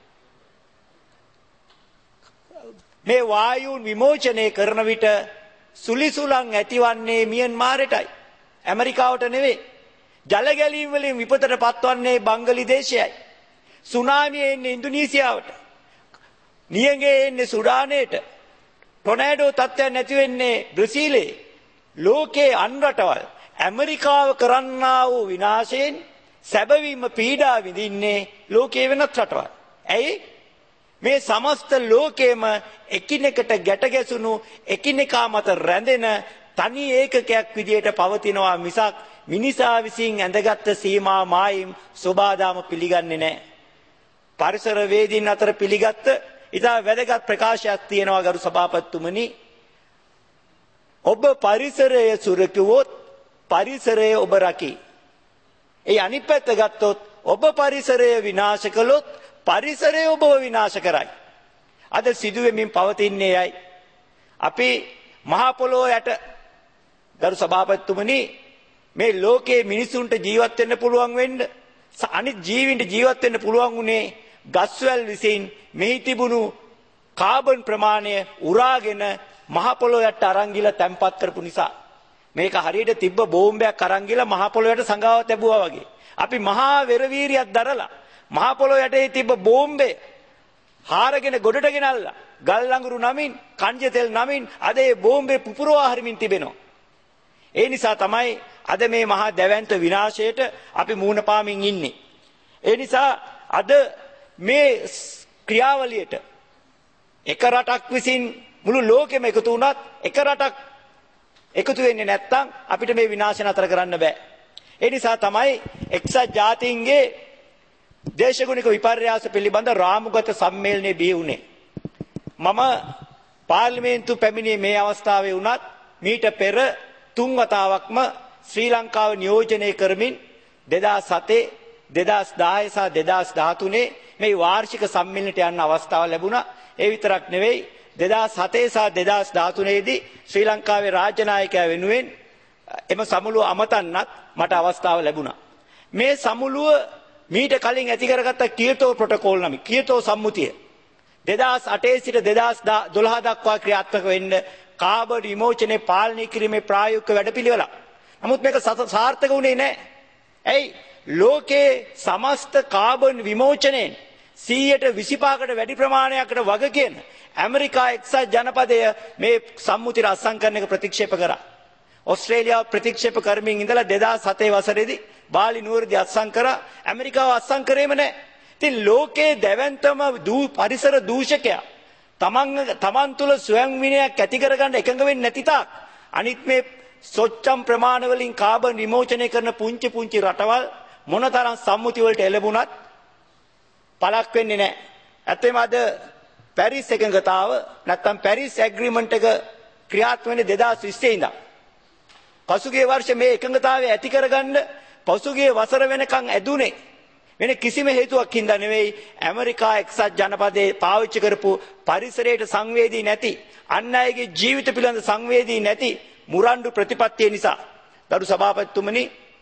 මේ වායුන් විමෝචනය කරන විට සුලිසුලන් ඇතිවන්නේ මියන්මාරටයි, ඇමරිකාවට නෙවෙයි. ජල ගැලීම් වලින් විපතට පත්වන්නේ බංගලිදේශයයි. සුනාමිය එන්නේ ඉන්දුනීසියාවට. නියඟේ එන්නේ සුඩානයට. ටොනෑඩෝ තත්ත්වයක් නැති වෙන්නේ බ්‍රසීලයේ. ලෝකේ අන් රටවල් ඇමරිකාව කරන්නා වූ විනාශයෙන් සැබවින්ම පීඩා විඳින්නේ ලෝකයේ වෙනත් රටවල්. ඇයි? මේ සමස්ත ලෝකයේම එකිනෙකට ගැට ගැසුණු, එකිනෙකා මත රැඳෙන තනි ඒකකයක් විදියට පවතිනවා මිසක් මිනිසා විසින් ඇඳගත් සීමා මායිම් සෝබාදාම පිළිගන්නේ නැහැ. පරිසර වේදීන් අතර පිළිගත්ත ඉතා වැදගත් ප්‍රකාශයක් තියෙනවා ගරු සභාපතිතුමනි. ඔබ පරිසරය සුරකුවොත් පරිසරය ඔබ රකී. ඒ අනිත් පැත්ත ගත්තොත් ඔබ පරිසරය විනාශ කළොත් පරිසරය ඔබව විනාශ කරයි. අද සිදුවෙමින් පවතින්නේ යයි. අපි මහ පොළොව යට ගරු සභාපතිතුමනි, මේ ලෝකයේ මිනිසුන්ට ජීවත් වෙන්න පුළුවන් වෙන්න අනිත් ජීවින්ට ජීවත් වෙන්න පුළුවන් උනේ ගස්වැල් විසින් මෙහි තිබුණු කාබන් ප්‍රමාණය උරාගෙන මහ පොළොවට අරන් ගිහලා තැම්පත් කරපු නිසා. මේක හරියට තිබ්බ බෝම්බයක් අරන් ගිහලා මහ පොළොවට සංගාව තැබුවා වගේ. අපි මහා වෙරවීරියක් දරලා මහ පොළොව යටේ තිබ්බ බෝම්බේ හාරගෙන ගොඩට ගෙනල්ලා ගල් ලඟුරු නමින් කංජ තෙල් නමින් අද ඒ බෝම්බේ පුපුරවා හරිමින් තිබෙනවා. ඒ නිසා තමයි අද මේ මහා දැවැන්ත විනාශයට අපි මුහුණ පාමින් ඉන්නේ. ඒ නිසා අද මේ ක්‍රියාවලියට එක රටක් විසින් මුළු ලෝකෙම එකතු වුණත් එක රටක් එකතු වෙන්නේ නැත්නම් අපිට මේ විනාශය නතර කරන්න බෑ. ඒ නිසා තමයි එක්සත් ජාතීන්ගේ දේශගුණික විපර්යාස පිළිබඳ රාමුගත සම්මේලනයේ බිහි වුණේ. මම පාර්ලිමේන්තු පැමිණියේ මේ අවස්ථාවේ වුණත් මීට පෙර තුන් වතාවක්ම ශ්‍රී ලංකාව නියෝජනය කරමින් දෙදාස් හතේ දෙදාස් දහය සහ දෙදාස් දහතුනේ මේ වාර්ෂික සම්මේලනයට යන්න අවස්ථාව ලැබුණා. ඒ විතරක් නෙවෙයි දෙදාස් හතේ සහ දෙදාස් දහතුනේ දී ශ්‍රී ලංකාවේ රාජ්‍ය නායකයා වෙනුවෙන් එම සමුළුව අමතන්නත් මට අවස්ථාව ලැබුණා. මේ සමුළුව මීට කලින් ඇති කරගත්ත කියතෝ ප්‍රොටෝකෝල් නමින් කියතෝ සම්මුතිය දෙදාස් අටේ සිට දෙදාස් දොළහ දක්වා ක්‍රියාත්මක වෙන්න කාබන් විමෝචනයේ පාලනය කිරීමේ ප්‍රායෝගික වැඩපිළිවෙලක්. නමුත් මේක සාර්ථක වුණේ නැහැ. ඇයි? ලෝකයේ සමස්ත කාබන් විමෝචනයෙන් සීයට විසිපහකට වැඩි ප්‍රමාණයකට වග කියන ඇමරිකා එක්සත් ජනපදය මේ සම්මුතිය අත්සන් කරන එක ප්‍රතික්ෂේප කරා. ඔස්ට්‍රේලියාව ප්‍රතික්ෂේප කරමින් ඉඳලා දෙදාස් හතේ වසරේදී බාලි නුවරදී අත්සන් කරා. ඇමරිකාව අත්සන් කරේම නැහැ. ඉතින් ලෝකයේ දැවැන්තම පරිසර දූෂකයා තමන් තමන් තුළ ස්වයං විනයක් ඇති කරගන්න එකඟ වෙන්නේ නැති තාක් අනිත් මේ සොච්චම් ප්‍රමාණ වලින් කාබන් විමෝචනය කරන පුංචි පුංචි රටවල් මොනතරම් සම්මුති වලට එළඹුණත් පළක් වෙන්නේ නැහැ. ඇත්තම අද පැරිස් එකඟතාව නැත්නම් පැරිස් ඇග්‍රීමන්ට් එක ක්‍රියාත්මක වෙන්නේ දෙදාස් විස්සේ ඉඳන්. පසුගිය වර්ෂ මේ එකඟතාවය ඇති කරගන්න පසුගිය වසර වෙනකන් ඇදුනේ වෙන කිසිම හේතුවක් හින්දා නෙවෙයි ඇමරිකා එක්සත් ජනපදයේ පාවිච්චි කරපු පරිසරයට සංවේදී නැති අන් අයගේ ජීවිත පිළිබඳ සංවේදී නැති මුරණ්ඩු ප්‍රතිපත්තිය නිසා. දරු සභාපතිතුමනි,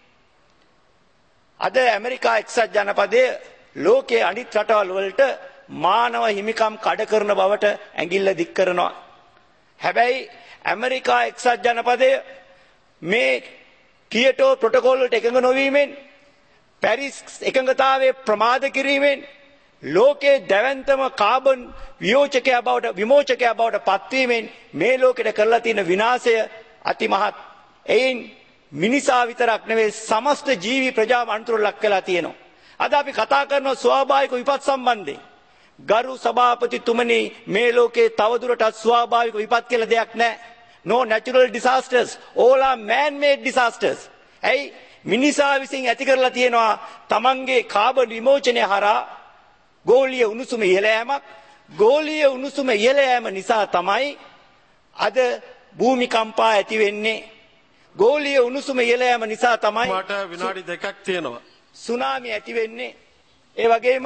අද ඇමරිකා එක්සත් ජනපදයේ ලෝකයේ අනිත් රටවල් වලට මානව හිමිකම් කඩ කරන බවට ඇඟිල්ල දික් කරනවා. හැබැයි ඇමරිකා එක්සත් ජනපදයේ මේ කියටෝ ප්‍රොටෝකෝල් වලට එකඟ නොවීමෙන් පැරිස් එකඟතාවයේ ප්‍රමාද කිරීමෙන් ලෝකයේ දැවැන්තම කාබන් වියෝචකයා බවට විමෝචකයා බවට පත්වීමෙන් මේ ලෝකෙට කරලා තියෙන විනාශය අතිමහත්. එයින් මිනිසා විතරක් නෙවෙයි සමස්ත ජීවි ප්‍රජාව අන්තරට ලක් වෙලා තියෙනවා. අද අපි කතා කරන ස්වාභාවික විපත් සම්බන්ධයෙන් ගරු සභාපතිතුමනි, මේ ලෝකේ තවදුරටත් ස්වාභාවික විපත් කියලා දෙයක් නැහැ. No natural disasters, all are man made disasters. ඇයි? මිනිසා විසින් ඇති කරලා තියෙනවා තමන්ගේ කාබන් විමෝචනය හරහා ගෝලීය උණුසුම ඉහළ යෑමක්. ගෝලීය උණුසුම ඉහළ යෑම නිසා තමයි අද භූමිකම්පා ඇති වෙන්නේ. ගෝලීය උණුසුම ඉහළ යෑම නිසා තමයි මට විනාඩි දෙකක් තියෙනවා. සුනාමි ඇති වෙන්නේ. ඒ වගේම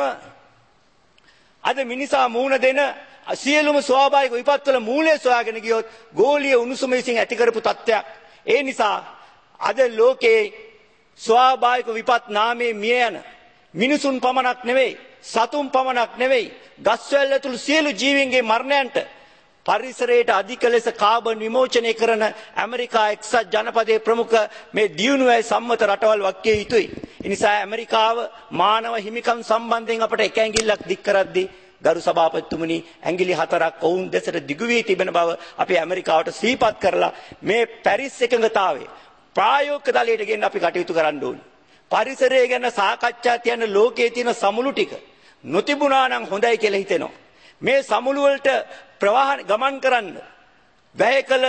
අද මිනිසා මූණ දෙන සියලුම ස්වාභාවික විපත් වල මූලය සොයාගෙන ගියොත් ගෝලීය උණුසුම විසින් ඇති කරපු තත්ත්වයක්. ඒ නිසා අද ලෝකේ ස්වාභාවික විපත් නාමයේ මිය යන මිනිසුන් පමණක් නෙවෙයි, සතුන් පමණක් නෙවෙයි, ගස්වැල් ඇතුළු සියලු ජීවීන්ගේ මරණයන්ට පරිසරයට අධික ලෙස කාබන් විමෝචනය කරන ඇමරිකා එක්සත් ජනපදයේ ප්‍රමුඛ මේ දියුණුවයි සම්මත රටවල් වක්කිය යුතුයි. ඒ නිසා ඇමරිකාව මානව හිමිකම් සම්බන්ධයෙන් අපට එක ඇඟිල්ලක් දික් කරද්දී ගරු සභාපතිතුමනි, ඇඟිලි හතරක් ඔවුන් දෙසට දිගු වී තිබෙන බව අපි ඇමරිකාවට සිහිපත් කරලා මේ පැරිස් එකඟතාවයේ ප්‍රායෝගික දලයට ගෙන්න අපි කටයුතු කරන්න ඕනේ. පරිසරය ගැන සාකච්ඡා තියන ලෝකයේ තියෙන සමුළු ටික නොතිබුණා නම් හොඳයි කියලා හිතෙනවා. මේ සමුළු වලට ප්‍රවාහන ගමන් කරන්න වැය කළ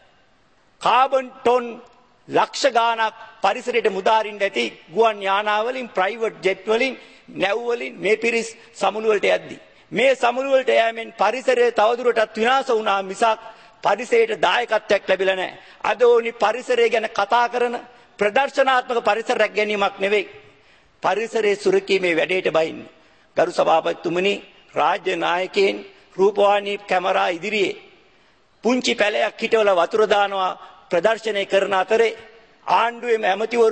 කාබන් ටොන් ලක්ෂ ගාණක් පරිසරයට මුදාරින්න ඇති ගුවන් යානාවලින්, ප්‍රයිවට් ජෙට් වලින්, නැව් වලින් මේ පිරිස් සමුළු වලට යද්දී මේ සමුළු වලට යෑමෙන් පරිසරය තවදුරටත් විනාශ වුණා මිසක් පරිසරයට දායකත්වයක් ලැබිලා නැහැ. අද ඕනි පරිසරය ගැන කතා කරන ප්‍රදර්ශනාත්මක පරිසරයක් ගැනීමක් නෙවෙයි, පරිසරයේ සුරකීමේ වැඩේට බහින්නේ. ගරු සභාපතිතුමනි, රාජ්‍ය නායකයන් රූපවාහිනී කැමරා ඉදිරියේ පුංචි පැලයක් හිටවල වතුර දානවා ප්‍රදර්ශනය කරන අතරේ ආණ්ඩුවේම ඇමතිවරු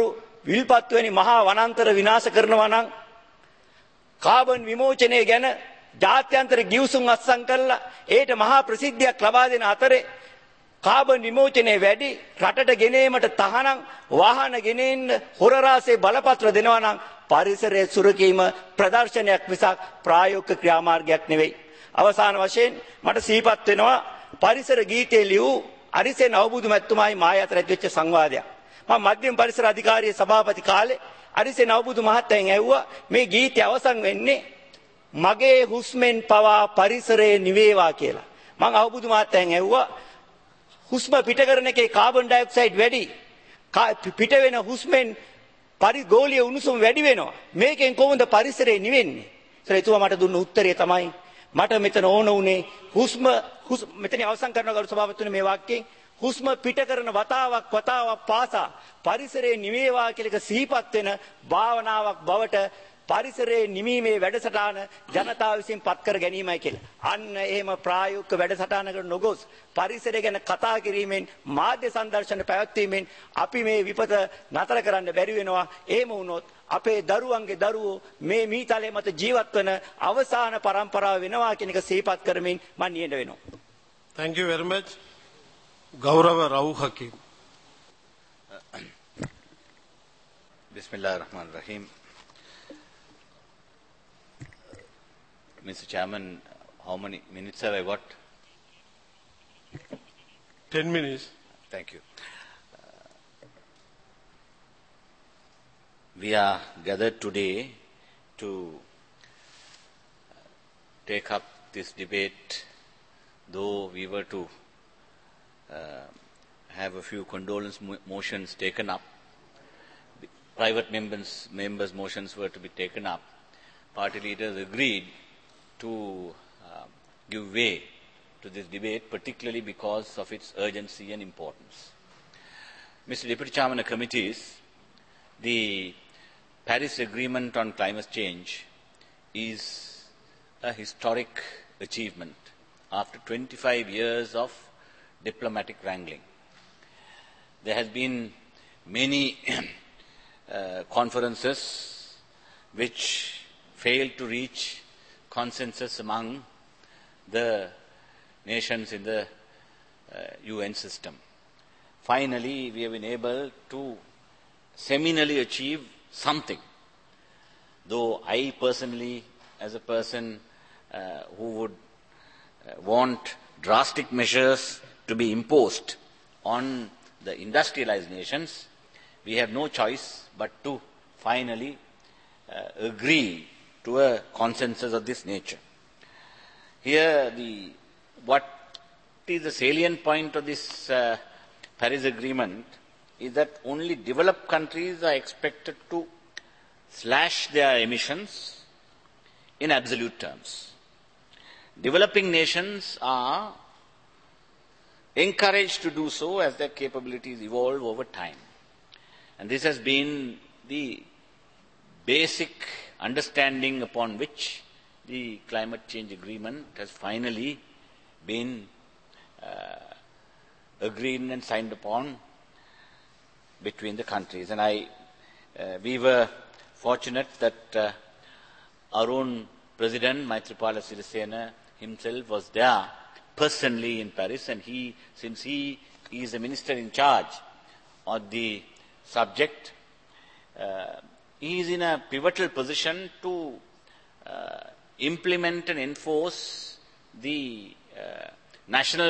විල්පත් වැනි මහා වනාන්තර විනාශ කරනවා නම් කාබන් විමෝචනය ගැන ජාත්‍යන්තර ගිවිසුම් අත්සන් කරලා ඒට මහා ප්‍රසිද්ධියක් ලබා දෙන අතරේ කාබන් විමෝචනය වැඩි රටට ගෙනීමට තහනම් වාහන ගෙනෙන්න හොර රාසේ බලපත්‍ර දෙනවා නම් පරිසරයේ සුරකීම ප්‍රදර්ශනයක් මිසක් ප්‍රායෝගික ක්‍රියාමාර්ගයක් නෙවෙයි. අවසාන වශයෙන් මට සිහිපත් වෙනවා පරිසර ගීතයේ ලියූ අරිසෙන් අවබෝධ මැතිතුමායි මායි අතර ඇතිවෙච්ච සංවාදයක්. මම මධ්‍යම පරිසර අධිකාරියේ සභාපති කාලේ අරිසෙන් අවබෝධ මහත්තයන් ඇහුවා මේ ගීතය අවසන් වෙන්නේ මගේ හුස්මෙන් පවා පරිසරයේ නිවේවා කියලා. මම අවබෝධ මහත්තයන් ඇහුවා හුස්ම පිට කරන එකේ කාබන් ඩයොක්සයිඩ් වැඩි. පිට වෙන හුස්මෙන් පරිගෝලීය උණුසුම වැඩි වෙනවා. මේකෙන් කොහොමද පරිසරය නිවෙන්නේ? ඒතර එතුමා මට දුන්න උත්තරය තමයි මට මෙතන ඕන උනේ හුස්ම මෙතන අවසන් කරන ගරු සභාපතිතුමනි මේ වාක්‍යයෙන් හුස්ම පිට කරන වතාවක් වතාවක් පාසා පරිසරයේ නිවේවා කියලා එක සිහිපත් වෙන භාවනාවක් බවට පරිසරයේ නිවීමේ වැඩසටහන ජනතාව විසින් පත් කර ගැනීමයි කියලා. අන්න එහෙම ප්‍රායෝගික වැඩසටහනකට නොගොස් පරිසරය ගැන කතා කිරීමෙන් මාධ්‍ය සංදර්ශන පැවැත්වීමෙන් අපි මේ විපත නතර කරන්න බැරි වෙනවා. එහෙම වුණොත් අපේ දරුවන්ගේ දරුවෝ මේ මීතලයේ මත ජීවත් වන අවසාන පරම්පරාව වෙනවා කියන එක සිහිපත් කරමින් මම නියැඳ වෙනවා. Thank you very much. Gaurav Rao Hakim. Bismillah ar-Rahman ar-Rahim. Mister Chairman, how many minutes have I got? Ten minutes. Thank you. Uh, we are gathered today to take up this debate, though we were to uh, have a few condolence mo motions taken up. The private members, members' motions were to be taken up. Party leaders agreed to uh, give way to this debate, particularly because of its urgency and importance. Mister Deputy Chairman of Committees, the Paris Agreement on Climate Change is a historic achievement after twenty-five years of diplomatic wrangling. There has been many uh, conferences which failed to reach consensus among the nations in the uh, U N system. Finally, we have been able to seminally achieve something. Though I personally, as a person uh, who would uh, want drastic measures to be imposed on the industrialized nations, we have no choice but to finally uh, agree to a consensus of this nature. Here, the, what is the salient point of this uh, Paris Agreement is that only developed countries are expected to slash their emissions in absolute terms. Developing nations are encouraged to do so as their capabilities evolve over time. And this has been the basic understanding upon which the climate change agreement has finally been uh, agreed and signed upon between the countries. And I, uh, we were fortunate that uh, our own President, Maithripala Sirisena, himself was there personally in Paris, and he, since he is the minister in charge of the subject, uh, he is in a pivotal position to uh, implement and enforce the uh, national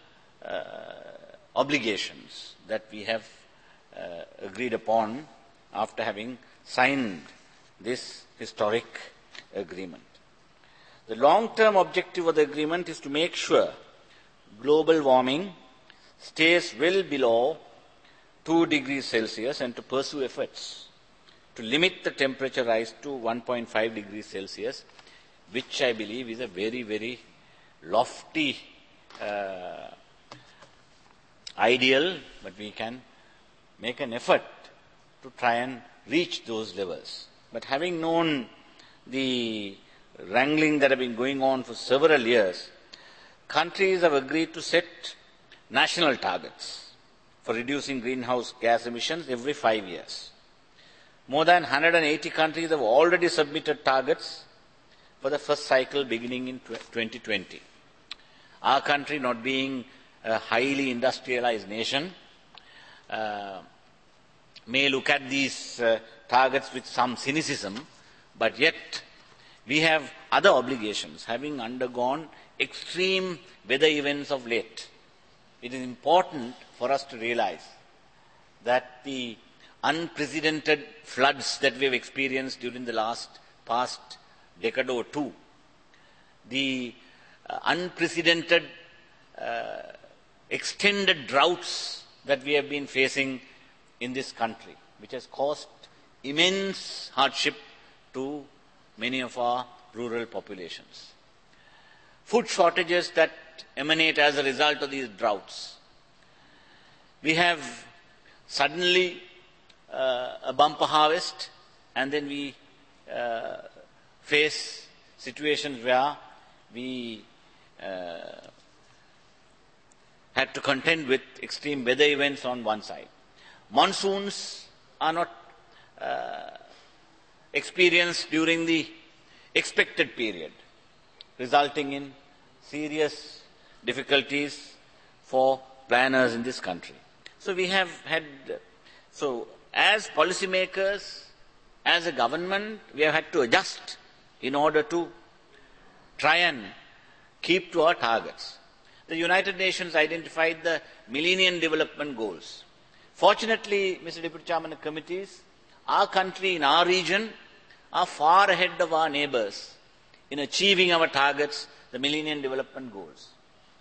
uh, obligations that we have uh, agreed upon after having signed this historic agreement. The long-term objective of the agreement is to make sure global warming stays well below two degrees Celsius and to pursue efforts to limit the temperature rise to one point five degrees Celsius, which I believe is a very, very lofty uh, ideal, but we can make an effort to try and reach those levels. But having known the wrangling that have been going on for several years, countries have agreed to set national targets for reducing greenhouse gas emissions every five years. more than one hundred eighty countries have already submitted targets for the first cycle beginning in twenty twenty. Our country, not being a highly industrialized nation, uh, may look at these uh, targets with some cynicism, but yet we have other obligations, having undergone extreme weather events of late. It is important for us to realize that the unprecedented floods that we have experienced during the last past decade or two, the uh, unprecedented uh, extended droughts that we have been facing in this country, which has caused immense hardship to many of our rural populations. Food shortages that emanate as a result of these droughts. We have suddenly uh, a bumper harvest, and then we uh, face situations where we uh, had to contend with extreme weather events on one side. Monsoons are not uh, experienced during the expected period, resulting in serious difficulties for planners in this country. So we have had, so as policymakers, as a government, we have had to adjust in order to try and keep to our targets. The United Nations identified the Millennium Development Goals. Fortunately, Mister Deputy Chairman of Committees, our country in our region are far ahead of our neighbours in achieving our targets, the Millennium Development Goals.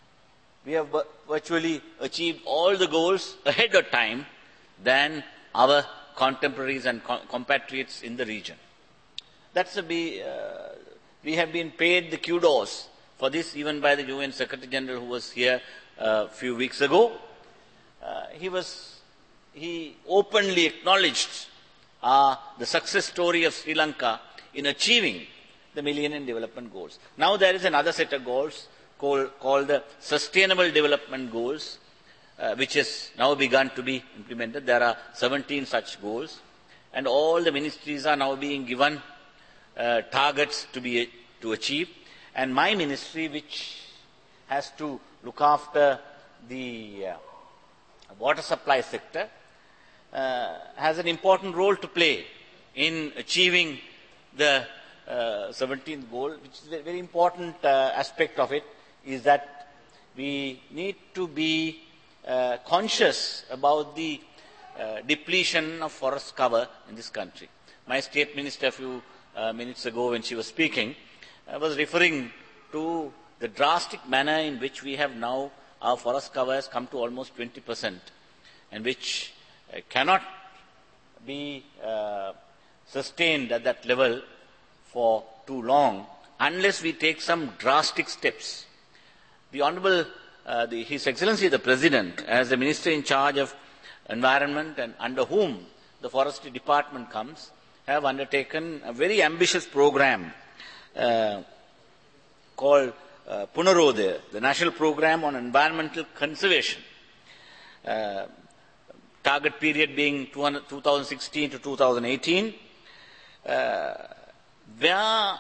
We have virtually achieved all the goals ahead of time than our contemporaries and compatriots in the region. That's a be, uh, we have been paid the kudos for this even by the U N Secretary General who was here uh, a few weeks ago. Uh, he was he openly acknowledged uh, the success story of Sri Lanka in achieving the Millennium Development Goals. Now there is another set of goals called, called the Sustainable Development Goals, uh, which has now begun to be implemented. There are seventeen such goals, and all the ministries are now being given uh, targets to be to achieve. And my ministry, which has to look after the uh, water supply sector, uh, has an important role to play in achieving the uh, seventeenth goal, which is a very important uh, aspect of it, is that we need to be uh, conscious about the uh, depletion of forest cover in this country. My state minister a few uh, minutes ago when she was speaking uh, was referring to the drastic manner in which we have now, our forest cover has come to almost twenty percent, and which uh, cannot be uh, sustained at that level for too long unless we take some drastic steps. The Honourable, uh, the, His Excellency the President, as the Minister in charge of Environment and under whom the Forestry Department comes, have undertaken a very ambitious program uh, called uh, Punarodaya, the National Program on Environmental Conservation. Uh, target period being two thousand sixteen to two thousand eighteen, uh, where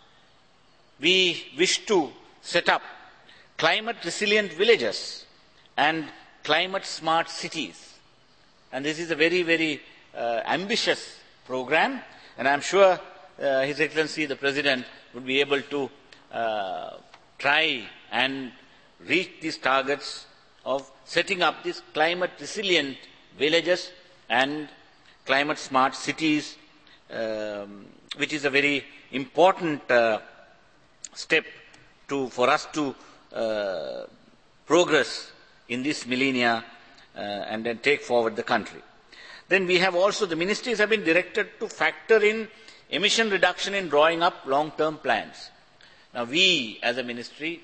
we wish to set up climate resilient villages and climate smart cities. And this is a very, very uh, ambitious program, and I am sure uh, His Excellency the President would be able to uh, try and reach these targets of setting up these climate resilient villages and climate smart cities, um, which is a very important uh, step to, for us to uh, progress in this millennia uh, and then take forward the country. Then we have also, the ministries have been directed to factor in emission reduction in drawing up long-term plans. Now we as a ministry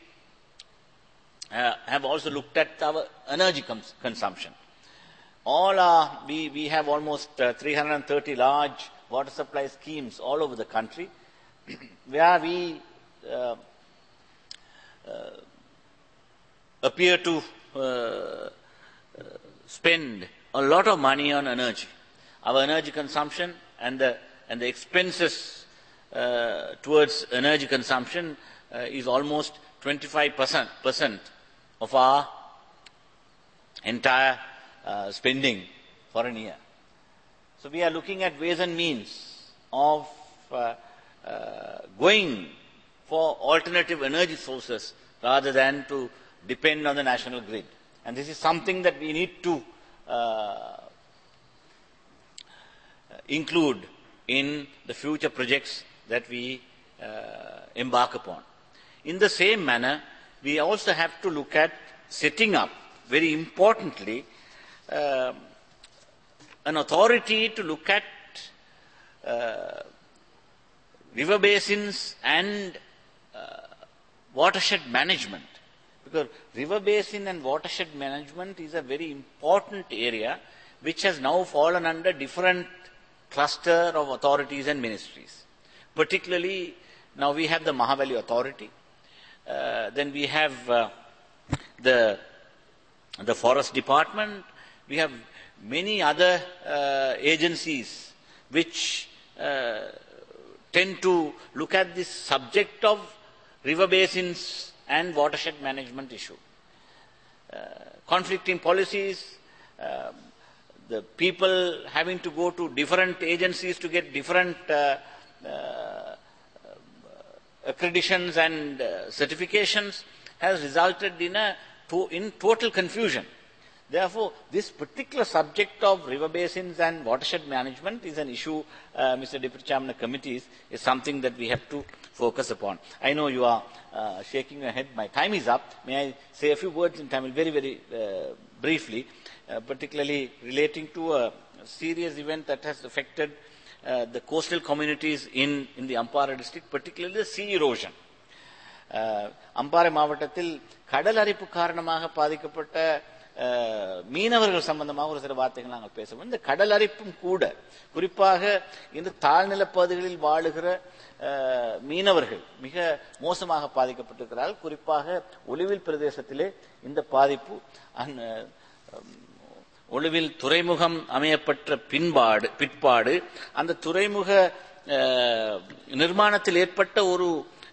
uh, have also looked at our energy cons consumption. All our, we, we have almost uh, three hundred thirty large water supply schemes all over the country where we uh, uh, appear to uh, uh, spend a lot of money on energy. Our energy consumption and the, and the expenses uh, towards energy consumption uh, is almost twenty-five percent of our entire uh, spending for a year. So we are looking at ways and means of uh, uh, going for alternative energy sources rather than to depend on the national grid. And this is something that we need to uh, include in the future projects that we uh, embark upon. In the same manner, we also have to look at setting up, very importantly, uh, an authority to look at uh, river basins and uh, watershed management. Because river basin and watershed management is a very important area which has now fallen under different cluster of authorities and ministries. Particularly, now we have the Mahavali Authority, uh, then we have uh, the, the Forest Department, we have many other uh, agencies which uh, tend to look at this subject of river basins and watershed management issue. Uh, conflicting policies, uh, the people having to go to different agencies to get different uh, uh, accreditations and uh, certifications has resulted in, a to, in total confusion. Therefore, this particular subject of river basins and watershed management is an issue, uh, Mister Deputy Chairman of Committees, is something that we have to focus upon. I know you are uh, shaking your head. My time is up. May I say a few words in Tamil very, very uh, briefly, uh, particularly relating to a serious event that has affected uh, the coastal communities in, in the Ampara district, particularly the sea erosion. Ampara மாவட்டத்தில் கடல் அரிப்பு காரணமாக பாதிக்கப்பட்ட மீனவர்கள் சம்பந்தமாக ஒரு சில வார்த்தைகள் நாங்கள் பேசுவோம். இந்த கடல் அரிப்பும் கூட குறிப்பாக இந்த தாழ்நில பகுதிகளில் வாழுகிற மீனவர்கள் மிக மோசமாக பாதிக்கப்பட்டிருக்கிறார்கள். குறிப்பாக ஒலிவில் பிரதேசத்திலே இந்த பாதிப்பு ஒலிவில் துறைமுகம் அமையப்பட்ட பின்பாடு பிற்பாடு அந்த துறைமுக நிர்மாணத்தில் ஏற்பட்ட ஒரு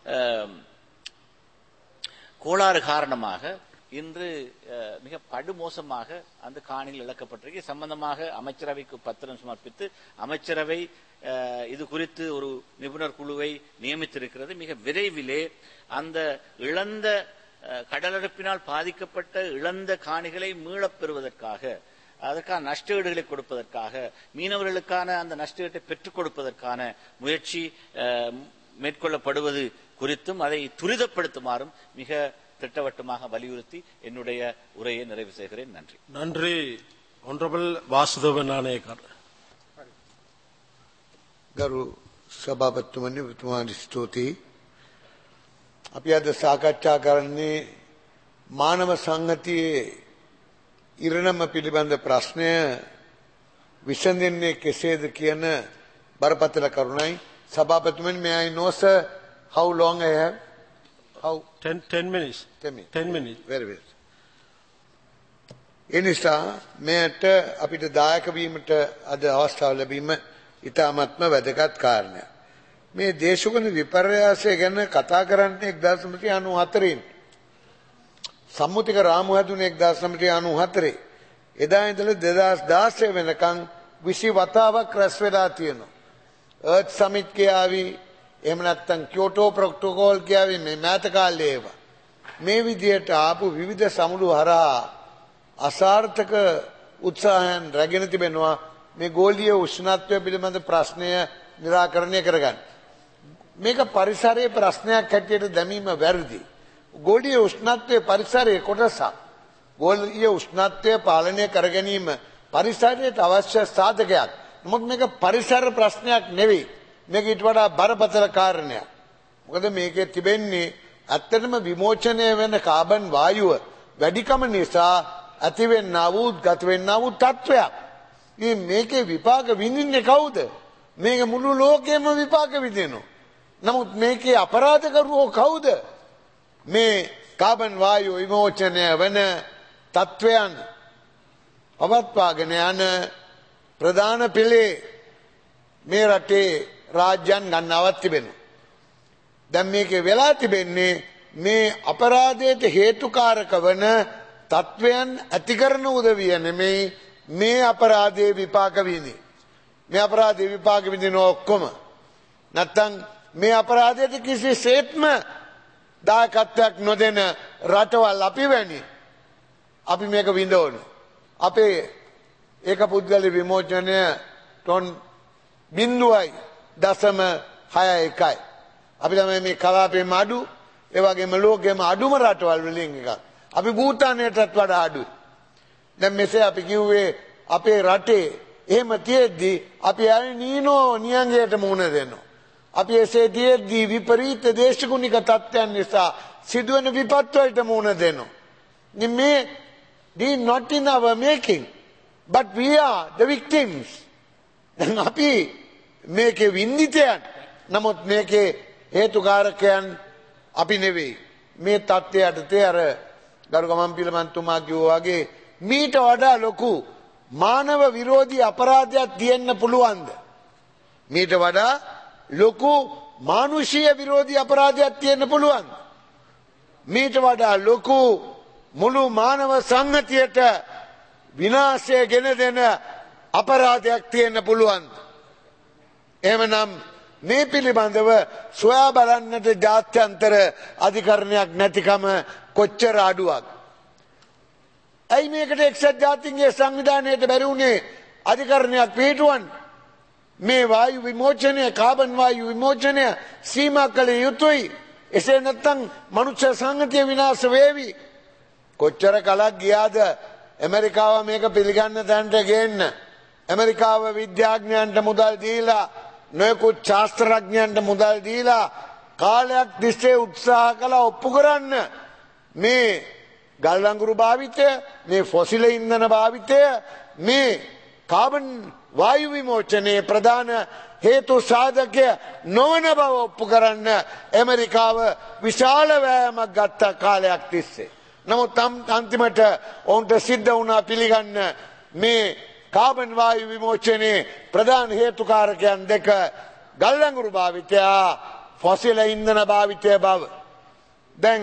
கோளாறு காரணமாக இன்று மிக படுமோசமாக அந்த காணியில் இழக்கப்பட்டிருக்கு. சம்பந்தமாக அமைச்சரவைக்கு பத்திரம் சமர்ப்பித்து அமைச்சரவை இது குறித்து ஒரு நிபுணர் குழுவை நியமித்திருக்கிறது. மிக விரைவிலே அந்த இழந்த கடலரிப்பினால் பாதிக்கப்பட்ட இழந்த காணிகளை மீளப் பெறுவதற்காக, அதற்கான நஷ்டஈடுகளை கொடுப்பதற்காக, மீனவர்களுக்கான அந்த நஷ்டஈட்டை பெற்றுக் கொடுப்பதற்கான முயற்சி மேற்கொள்ளப்படுவது குறித்தும் அதை துரிதப்படுத்துமாறும் மிக திட்டவட்டமாக வலியுறுத்தி என்னுடைய உரையை நிறைவு செய்கிறேன். நன்றி. நன்றி. Honorable Vasudevan Nanayekar. ගරු සභාපතිතුමනි, ඔබතුමාට ස්තුතියි. අපි අද සාකච්ඡා කරන්නේ මානව සංහතියේ ඉරණම පිළිබඳ ප්‍රශ්නය විසඳෙන්නේ කෙසේද කියන බරපතල කරුණයි. සභාපතිතුමනි, may I know sir how long I have? How? ten, ten minutes. ten minutes. ten minutes. Very well. ඒ නිසා මෙයට අපිට දායක වීමට අද අවස්ථාව ලැබීම ඉතාමත්ම වැදගත් කාරණයක්. මේ දේශගුණ විපර්යාසය ගැන කතා කරන්නේ එක්දාස් නවසිය අනූහතරෙන්. සම්මුතික රාමු හැදුනේ එක්දාස් නවසිය අනූහතරේ. එදා ඉඳලා දෙදාස් දාසය වෙනකන් විසි වතාවක් රැස් වෙලා තියෙනවා. Earth Summit කියාවි, එහෙම නැත්නම් කියෝටෝ ප්‍රොටෝකෝල් කියාවි, මේ මෑත කාලේ ඒවා. මේ විදියට ආපු විවිධ සමුළු හරහා අසාර්ථක උත්සාහයන් රැගෙන තිබෙනවා මේ ගෝලීය උෂ්ණත්වය පිළිබඳ ප්‍රශ්නය निराकරණය කරගන්න. මේක පරිසරයේ ප්‍රශ්නයක් හැටියට දැමීම වැරදි. ගෝලීය උෂ්ණත්වයේ පරිසරයේ කොටසක්. ගෝලීය උෂ්ණත්වය පාලනය කර ගැනීම පරිසරයට අවශ්‍ය සාධකයක්. නමුත් මේක පරිසර ප්‍රශ්නයක් නෙවෙයි. මේක ඊට වඩා බරපතල කාරණයක්. මොකද මේකේ තිබෙන්නේ ඇත්තටම විමෝචනය වෙන කාබන් වායුව වැඩිකම නිසා ඇතිවෙන්නා වූ ගත වෙන්නා වූ තත්වයක්. මේ මේකේ විපාක විඳින්නේ කවුද? මේක මුළු ලෝකෙම විපාක විඳිනවා. නමුත් මේකේ අපරාධකරුවෝ කවුද? මේ කාබන් වායුව විමෝචනය වෙන තත්වයන් පවත්වාගෙන යන ප්‍රධාන පෙළේ මේ රටේ රාජ්‍යයන් ගන්නවත් තිබෙනවා. දැන් මේකේ වෙලා තිබෙන්නේ මේ අපරාධයට හේතුකාරක වන තත්වයන් ඇති කරන උදවිය නෙමෙයි මේ අපරාධයේ විපාක විඳින්නේ. මේ අපරාධයේ විපාක විඳින ඔක්කොම නැත්තම් මේ අපරාධයට කිසිසේත්ම දායකත්වයක් නොදෙන රටවල් අපි වැනි අපි මේක විඳවන. අපේ ඒක පුද්ගල විමෝචනය ටොන් බිංදුවයි දශම හය එකයි. අපි තමයි මේ කලාපේම අඩු ඒ වගේම ලෝකෙම අඩුම රටවල් වලින් එකක්. අපි භූතානයටත් වඩා අඩුයි. දැන් මෙසේ අපි කිව්වේ අපේ රටේ එහෙම තියෙද්දි අපි අර නීනෝ නියංගයට මුහුණ දෙනවා. අපි එසේ තියෙද්දි විපරීත දේශගුණික තත්ත්වයන් නිසා සිදුවන විපත් වලට මුහුණ දෙනවා. මේ they not in our making but we are the victims. දැන් අපි මේකේ විඳිතයන්. නමුත් මේකේ හේතුකාරකයන් අපි නෙවෙයි. මේ තත්ත්වයට තේ අර ගරු ගමන්පිල මන්තුමා කිව්වා වගේ මීට වඩා ලොකු මානව විරෝධී අපරාධයක් තියෙන්න පුළුවන්ද? මීට වඩා ලොකු මානුෂීය විරෝධී අපරාධයක් තියෙන්න පුළුවන්ද? මීට වඩා ලොකු මුළු මානව සංහතියට විනාශය ගෙන දෙන අපරාධයක් තියෙන්න පුළුවන්ද? එහෙමනම් මේ පිළිබඳව සොයා බලන්නට ජාත්‍යන්තර අධිකරණයක් නැතිකම කොච්චර අඩුවක්. ඇයි මේකට එක්සත් ජාතීන්ගේ සංවිධානයට බැරි වුණේ අධිකරණයක් පිහිටුවන්න? මේ වායු විමෝචනය කාබන් වායු විමෝචනය සීමා කළ යුතුයි. එසේ නැත්නම් මනුෂ්‍ය සංහතිය විනාශ වේවි. කොච්චර කලක් ගියාද ඇමරිකාව මේක පිළිගන්න තැනට ගේන්න? ඇමරිකාව විද්‍යාඥයන්ට මුදල් දීලා නොයෙකුත් ශාස්ත්‍රඥයන්ට මුදල් දීලා කාලයක් තිස්සේ උත්සාහ කළා ඔප්පු කරන්න මේ ගල් අඟුරු භාවිතය, මේ ෆොසිල ඉන්ධන භාවිතය, මේ කාබන් වායු විමෝචනයේ ප්‍රධාන හේතු සාධකය නොවන බව ඔප්පු කරන්න ඇමරිකාව විශාල වෑයමක් ගත්ත කාලයක් තිස්සේ. නමුත් අන්තිමට ඔවුන්ට සිද්ධ වුණා පිළිගන්න මේ කාබන් වායු විමෝචනයේ ප්‍රධාන හේතුකාරකයන් දෙක ගල් අඟුරු භාවිතය, ෆොසිල ඉන්ධන භාවිතය බව. දැන්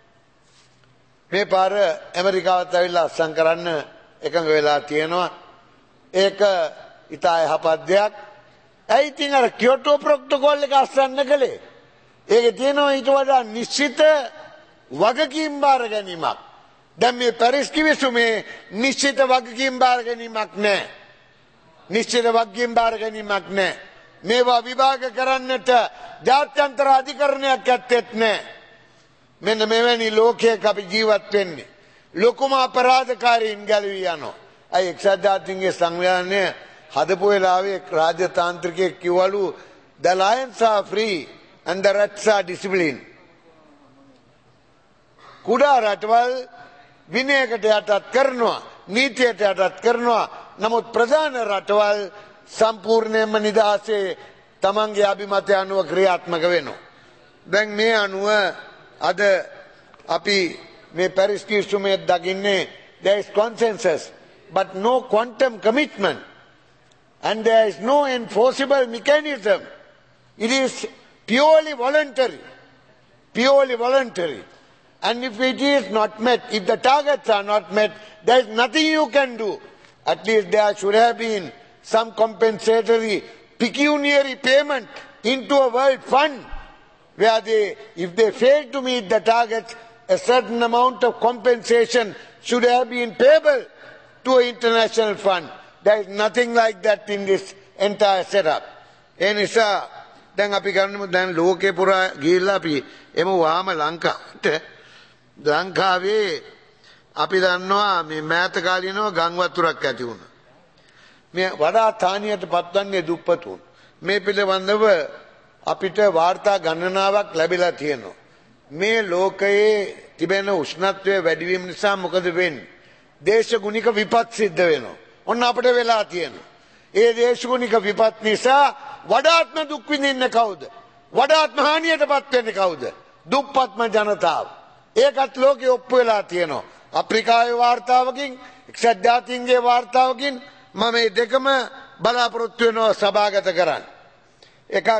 මේ පාර ඇමරිකාවත් ඇවිල්ලා අත්සන් කරන්න එකඟ වෙලා තියෙනවා. ඒක ඉතා යහපත් දෙයක්. ඇයි ඉතින් අර කියෝටෝ ප්‍රොටෝකෝල් එක අත්සන්න කළේ? ඒකේ තියෙනවා ඊට වඩා නිශ්චිත වගකීම් බාර ගැනීමක්. දැන් මේ පැරිස් කිවිසුමේ නිශ්චිත වගකීම් බාර ගැනීමක් නැහැ. නිශ්චිත වගකීම් බාර ගැනීමක් නැහැ. මේවා විභාග කරන්නට ජාත්‍යන්තර අධිකරණයක් ඇත්තෙත් නැහැ. මෙන්න මෙවැනි ලෝකයක අපි ජීවත් වෙන්නේ. ලොකුම අපරාධකාරීන් ගැලවී යනවා. අය එක්සත් ජාතීන්ගේ සංවිධානය හදපු වෙලාවේ රාජ්‍යතාන්ත්‍රිකයෙක් කිව්වලු the lions are free and the rats are disciplined. කුඩා රටවල් විනයකට යටත් කරනවා, නීතියට යටත් කරනවා. නමුත් ප්‍රධාන රටවල් සම්පූර්ණයෙන්ම නිදහසේ තමන්ගේ අභිමතය අනුව ක්‍රියාත්මක වෙනවා. දැන් මේ අනුව අද අපි මේ පැරිස් කිවිසුමේ දකින්නේ there is consensus but no quantum commitment and there is no enforceable mechanism. It is purely voluntary. Purely voluntary. And if it is not met, if the targets are not met, there is nothing you can do. At least there should have been some compensatory pecuniary payment into a world fund where they, if they fail to meet the targets, a certain amount of compensation should have been payable to an international fund. There is nothing like that in this entire setup. ඒ නිසා දැන් අපි ගන්නමු දැන් ලෝකේ පුරා ගිහිල්ලා අපි එමු වාම ලංකාවට. ලංකාවේ අපි දන්නවා මේ මෑත කාලිනව ගම් වතුරක් ඇති වුණා. මේ වඩා තානියට පත්වන්නේ දුප්පතුන්. මේ පිළිබඳව අපිට වාර්තා ගණනාවක් ලැබිලා තියෙනවා. මේ ලෝකයේ තිබෙන උෂ්ණත්වය වැඩිවීම නිසා මොකද වෙන්නේ? දේශගුණික විපත් සිද්ධ වෙනවා. ඔන්න අපිට වෙලා තියෙනවා. ඒ දේශගුණික විපත් නිසා වඩාත්ම දුක් විඳින්නේ කවුද? වඩාත්ම හානියටපත් වෙන්නේ කවුද? දුප්පත්ම ජනතාව. ඒකත් ලෝකෙ ඔප්පු වෙලා තියෙනවා. අප්‍රිකාවේ වාර්තාවකින්, එක්සත් ජාතීන්ගේ වාර්තාවකින් මම මේ දෙකම බලාපොරොත්තු වෙනවා සභාගත කරන්න. එකක්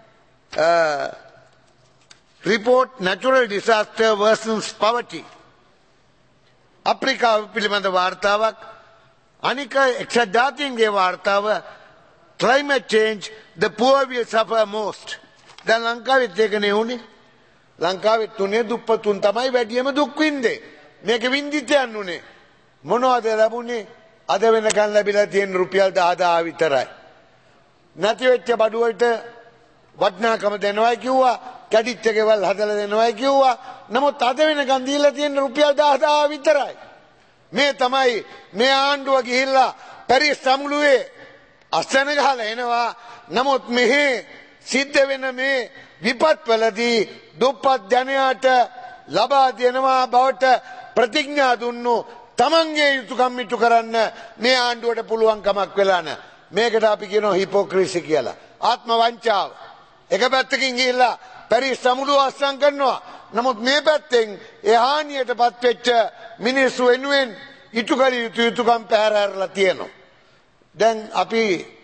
report natural disaster worsens poverty. අප්‍රිකාව පිළිබඳ වාර්තාවක්. අනික එක්සත් ජාතීන්ගේ වාර්තාව climate change the poor will suffer most. දැන් ලංකාවෙත් ඒකනේ උනේ. ලංකාවෙත් තුනේ දුප්පතුන් තමයි වැඩියම දුක් විඳින්නේ. මේක විඳිට යන්නුනේ. මොනවද ලැබුණේ? අද වෙනකන් ලැබිලා තියෙන රුපියල් දහදාහ විතරයි. නැති වෙච්ච බඩු වලට වටිනාකම දෙනවයි කිව්වා, කැඩිච්ච ගෙවල් හදලා දෙනවයි කිව්වා. නමුත් අද වෙනකන් දීලා තියෙන රුපියල් දහදාහ විතරයි. මේ තමයි මේ ආණ්ඩුව ගිහිල්ලා පැරිස් සමුළුවේ අසන ගහලා එනවා. නමුත් මෙහි සිද්ධ වෙන මේ විපත්වලදී දුප්පත් ජනයාට ලබා දෙනවා බවට ප්‍රතිඥා දුන්නු තමන්ගේ යුතුයකම් ඉටු කරන්න මේ ආණ්ඩුවට පුළුවන් කමක් වෙලා නැහැ. මේකට අපි කියනවා හිපොක්‍රීසි කියලා. ආත්ම වංචාව. එක පැත්තකින් ගිහිල්ලා පැරිස් සමුළුව අස්සම් කරනවා. නමුත් මේ පැත්තෙන් ඒ හානියටපත් වෙච්ච මිනිස්සු වෙනුවෙන් ඉටු කළ යුතු යුතුයකම් පැහැරලා තියෙනවා. දැන් අපි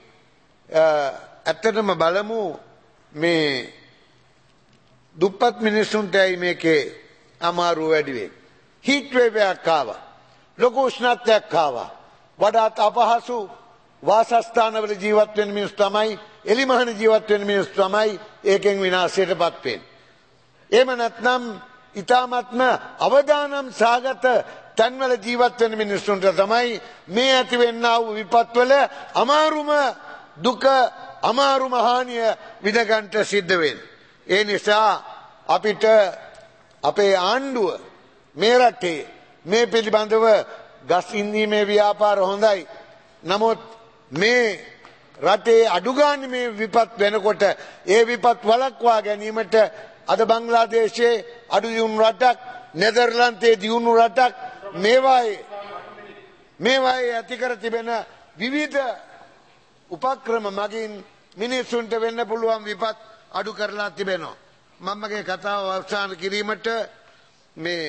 ඇත්තටම බලමු මේ දුප්පත් මිනිස්සුන්ටයි මේකේ අමාරු වැඩි වෙන්නේ. හීට් වේව් එකක් ආවා. ලොකු උෂ්ණත්වයක් ආවා. වඩාත් අපහසු වාසස්ථානවල ජීවත් වෙන මිනිස්සු තමයි, එලිමහන ජීවත් වෙන මිනිස්සු තමයි ඒකෙන් විනාශයටපත් වෙන්නේ. එහෙම නැත්නම් ඊ타ත්ම අවදානම් සාගත තන්වල ජීවත් වෙන මිනිස්සුන්ට තමයි මේ ඇති වෙන්නා වූ විපත්වල අමාරුම දුක, අමාරුම හානිය විඳගන්නට සිද්ධ වෙන්නේ. ඒ නිසා අපිට අපේ ආණ්ඩුව මේ රටේ මේ පිළිබඳව ගස් ඉන්දීමේ ව්‍යාපාර හොඳයි. නමුත් මේ රටේ අඩුගානේ මේ විපත් වෙනකොට ඒ විපත් වළක්වා ගැනීමට අද බංග්ලාදේශයේ අඩු දියුණු රටක්, නෙදර්ලන්තයේ දියුණු රටක් මේවායේ මේවායේ ඇති කර තිබෙන විවිධ උපක්‍රම මගින් මිනිසුන්ට වෙන්න පුළුවන් විපත් අඩු කරලා තිබෙනවා. මම මගේ කතාව අවසන් කිරීමට මේ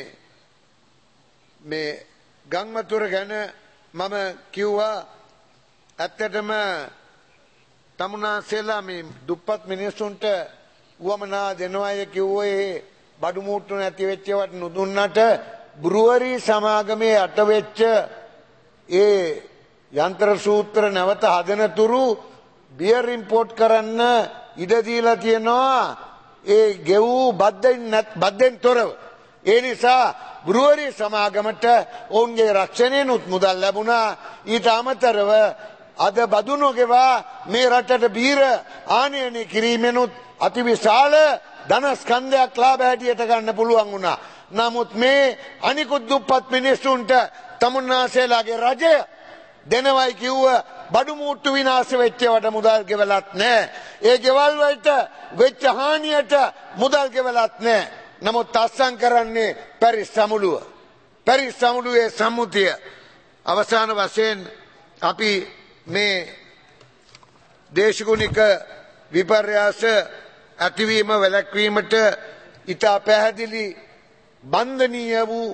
මේ ගංගමතුර ගැන මම කිව්වා ඇත්තටම තමුන්නාසෙලා මේ දුප්පත් මිනිසුන්ට උවමනා දෙනවයි කිව්වේ බඩු මුට්ටු නැති වෙච්ච ඒවාට නුදුන්නට බෘවරි සමාගමේ අට වෙච්ච ඒ යන්ත්‍ර සූත්‍ර නැවත හදන තුරු බියර් ඉම්පෝට් කරන්න ඉඩ දීලා තියෙනවා ඒ ගෙවූ බද්දෙන් බද්දෙන් තොරව. ඒ නිසා බෘවරි සමාගමට ඔවුන්ගේ රක්ෂණයනුත් මුදල් ලැබුණා. ඊට අමතරව අද බදු නොගෙවා මේ රටට බීර ආනයනය කිරීමෙනුත් අතිවිශාල ධනස්කන්ධයක් ලාභ හැටියට ගන්න පුළුවන් වුණා. නමුත් මේ අනිකුත් දුප්පත් මිනිස්සුන්ට තමුන්නාසේලාගේ රජය දෙනවයි කිව්ව බඩු මුට්ටු විනාශ වෙච්ච වට මුදල් ගෙවලත් නැහැ. ඒ ගෙවල් වලට වෙච්ච හානියට මුදල් ගෙවලත් නැහැ. නමුත් අත්සන් කරන්නේ පැරිස් සමුළුව. පැරිස් සමුළුවේ සම්මුතිය. අවසාන වශයෙන් අපි මේ දේශගුණික විපර්යාස ඇතිවීම වැළැක්වීමට ඉතා පැහැදිලි බන්ධනීය වූ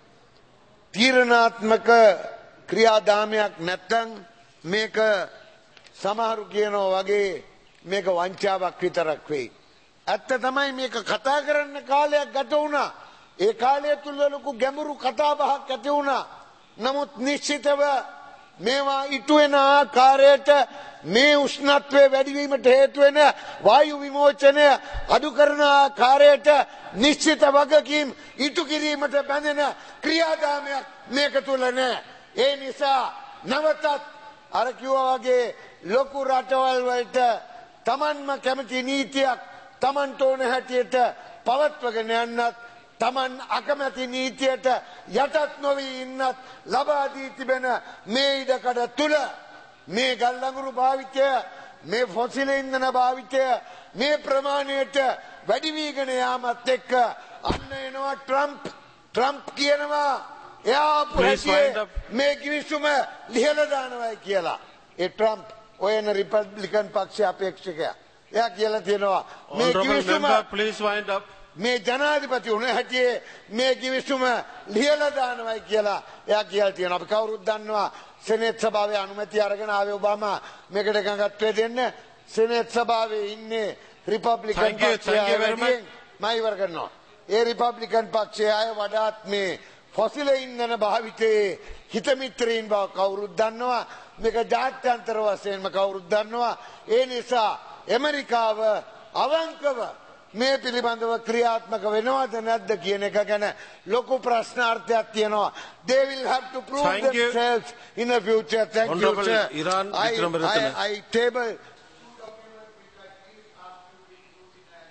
තීරණාත්මක ක්‍රියාදාමයක් නැත්තම් මේක සමහරු කියනවා වගේ මේක වංචාවක් විතරක් වෙයි. ඇත්ත තමයි මේක කතා කරන්න කාලයක් ගත වුණා. ඒ කාලය තුල ලොකු ගැඹුරු කතා බහක් ඇති වුණා. නමුත් නිශ්චිතව මේවා ඉටු වෙන ආකාරයට මේ උෂ්ණත්වයේ වැඩිවීමට හේතු වෙන වායු විමෝචනය අඩු කරන ආකාරයට නිශ්චිත වගකීම් ඉටු කිරීමට බැඳෙන ක්‍රියාදාමයක් මේක තුල නැහැ. ඒ නිසා නැවතත් අර කිව්වා වගේ ලොකු රටවල් වලට Tamanම කැමති නීතියක් Tamanට ඕන හැටියට පවත්වගෙන යන්නත්, Taman අකමැති නීතියට යටත් නොවි ඉන්නත් ලබා දී තිබෙන මේ ඉඩකඩ තුල මේ ගල්ලඟුරු භාවිතය, මේ ෆොසිල ඉන්ධන භාවිතය මේ ප්‍රමාණයට වැඩි වීගෙන යාමත් එක්ක අන්න එනවා ට්‍රම්ප්. ට්‍රම්ප් කියනවා එයා අපේ මේ කිවිසුම ලිහලා දානවායි කියලා. ඒ ට්‍රම්ප් ඔයන රිපබ්ලිකන් පක්ෂ අපේක්ෂකයා. එයා කියලා තියෙනවා මේ කිවිසුම please wind up. මේ ජනාධිපති වුණ හැටියේ මේ කිවිසුම ලියලා දානවයි කියලා එයා කියලා තියෙනවා. අපි කවුරුත් දන්නවා සෙනෙට් සභාවේ අනුමැතිය අරගෙන ආවේ ඔබාමා මේකට එකඟත්වය දෙන්න. සෙනෙට් සභාවේ ඉන්නේ රිපබ්ලිකන් පක්ෂය මම ඉවර කරනවා. ඒ රිපබ්ලිකන් පක්ෂය අය වඩාත් මේ ෆොසිල ඉන්ධන භාවිතයේ හිතමිත්‍රයින් බව කවුරුත් දන්නවා. මේක ජාත්‍යන්තර වශයෙන්ම කවුරුත් දන්නවා. ඒ නිසා ඇමරිකාව අවංකව මේ පිළිබඳව ක්‍රියාත්මක වෙනවද නැද්ද කියන එක ගැන ලොකු ප්‍රශ්නාර්ථයක් තියෙනවා. They will have to prove Thank you. themselves in the future. Thank Honorable you, sir. Iran I, Vikram Rathana. I, I table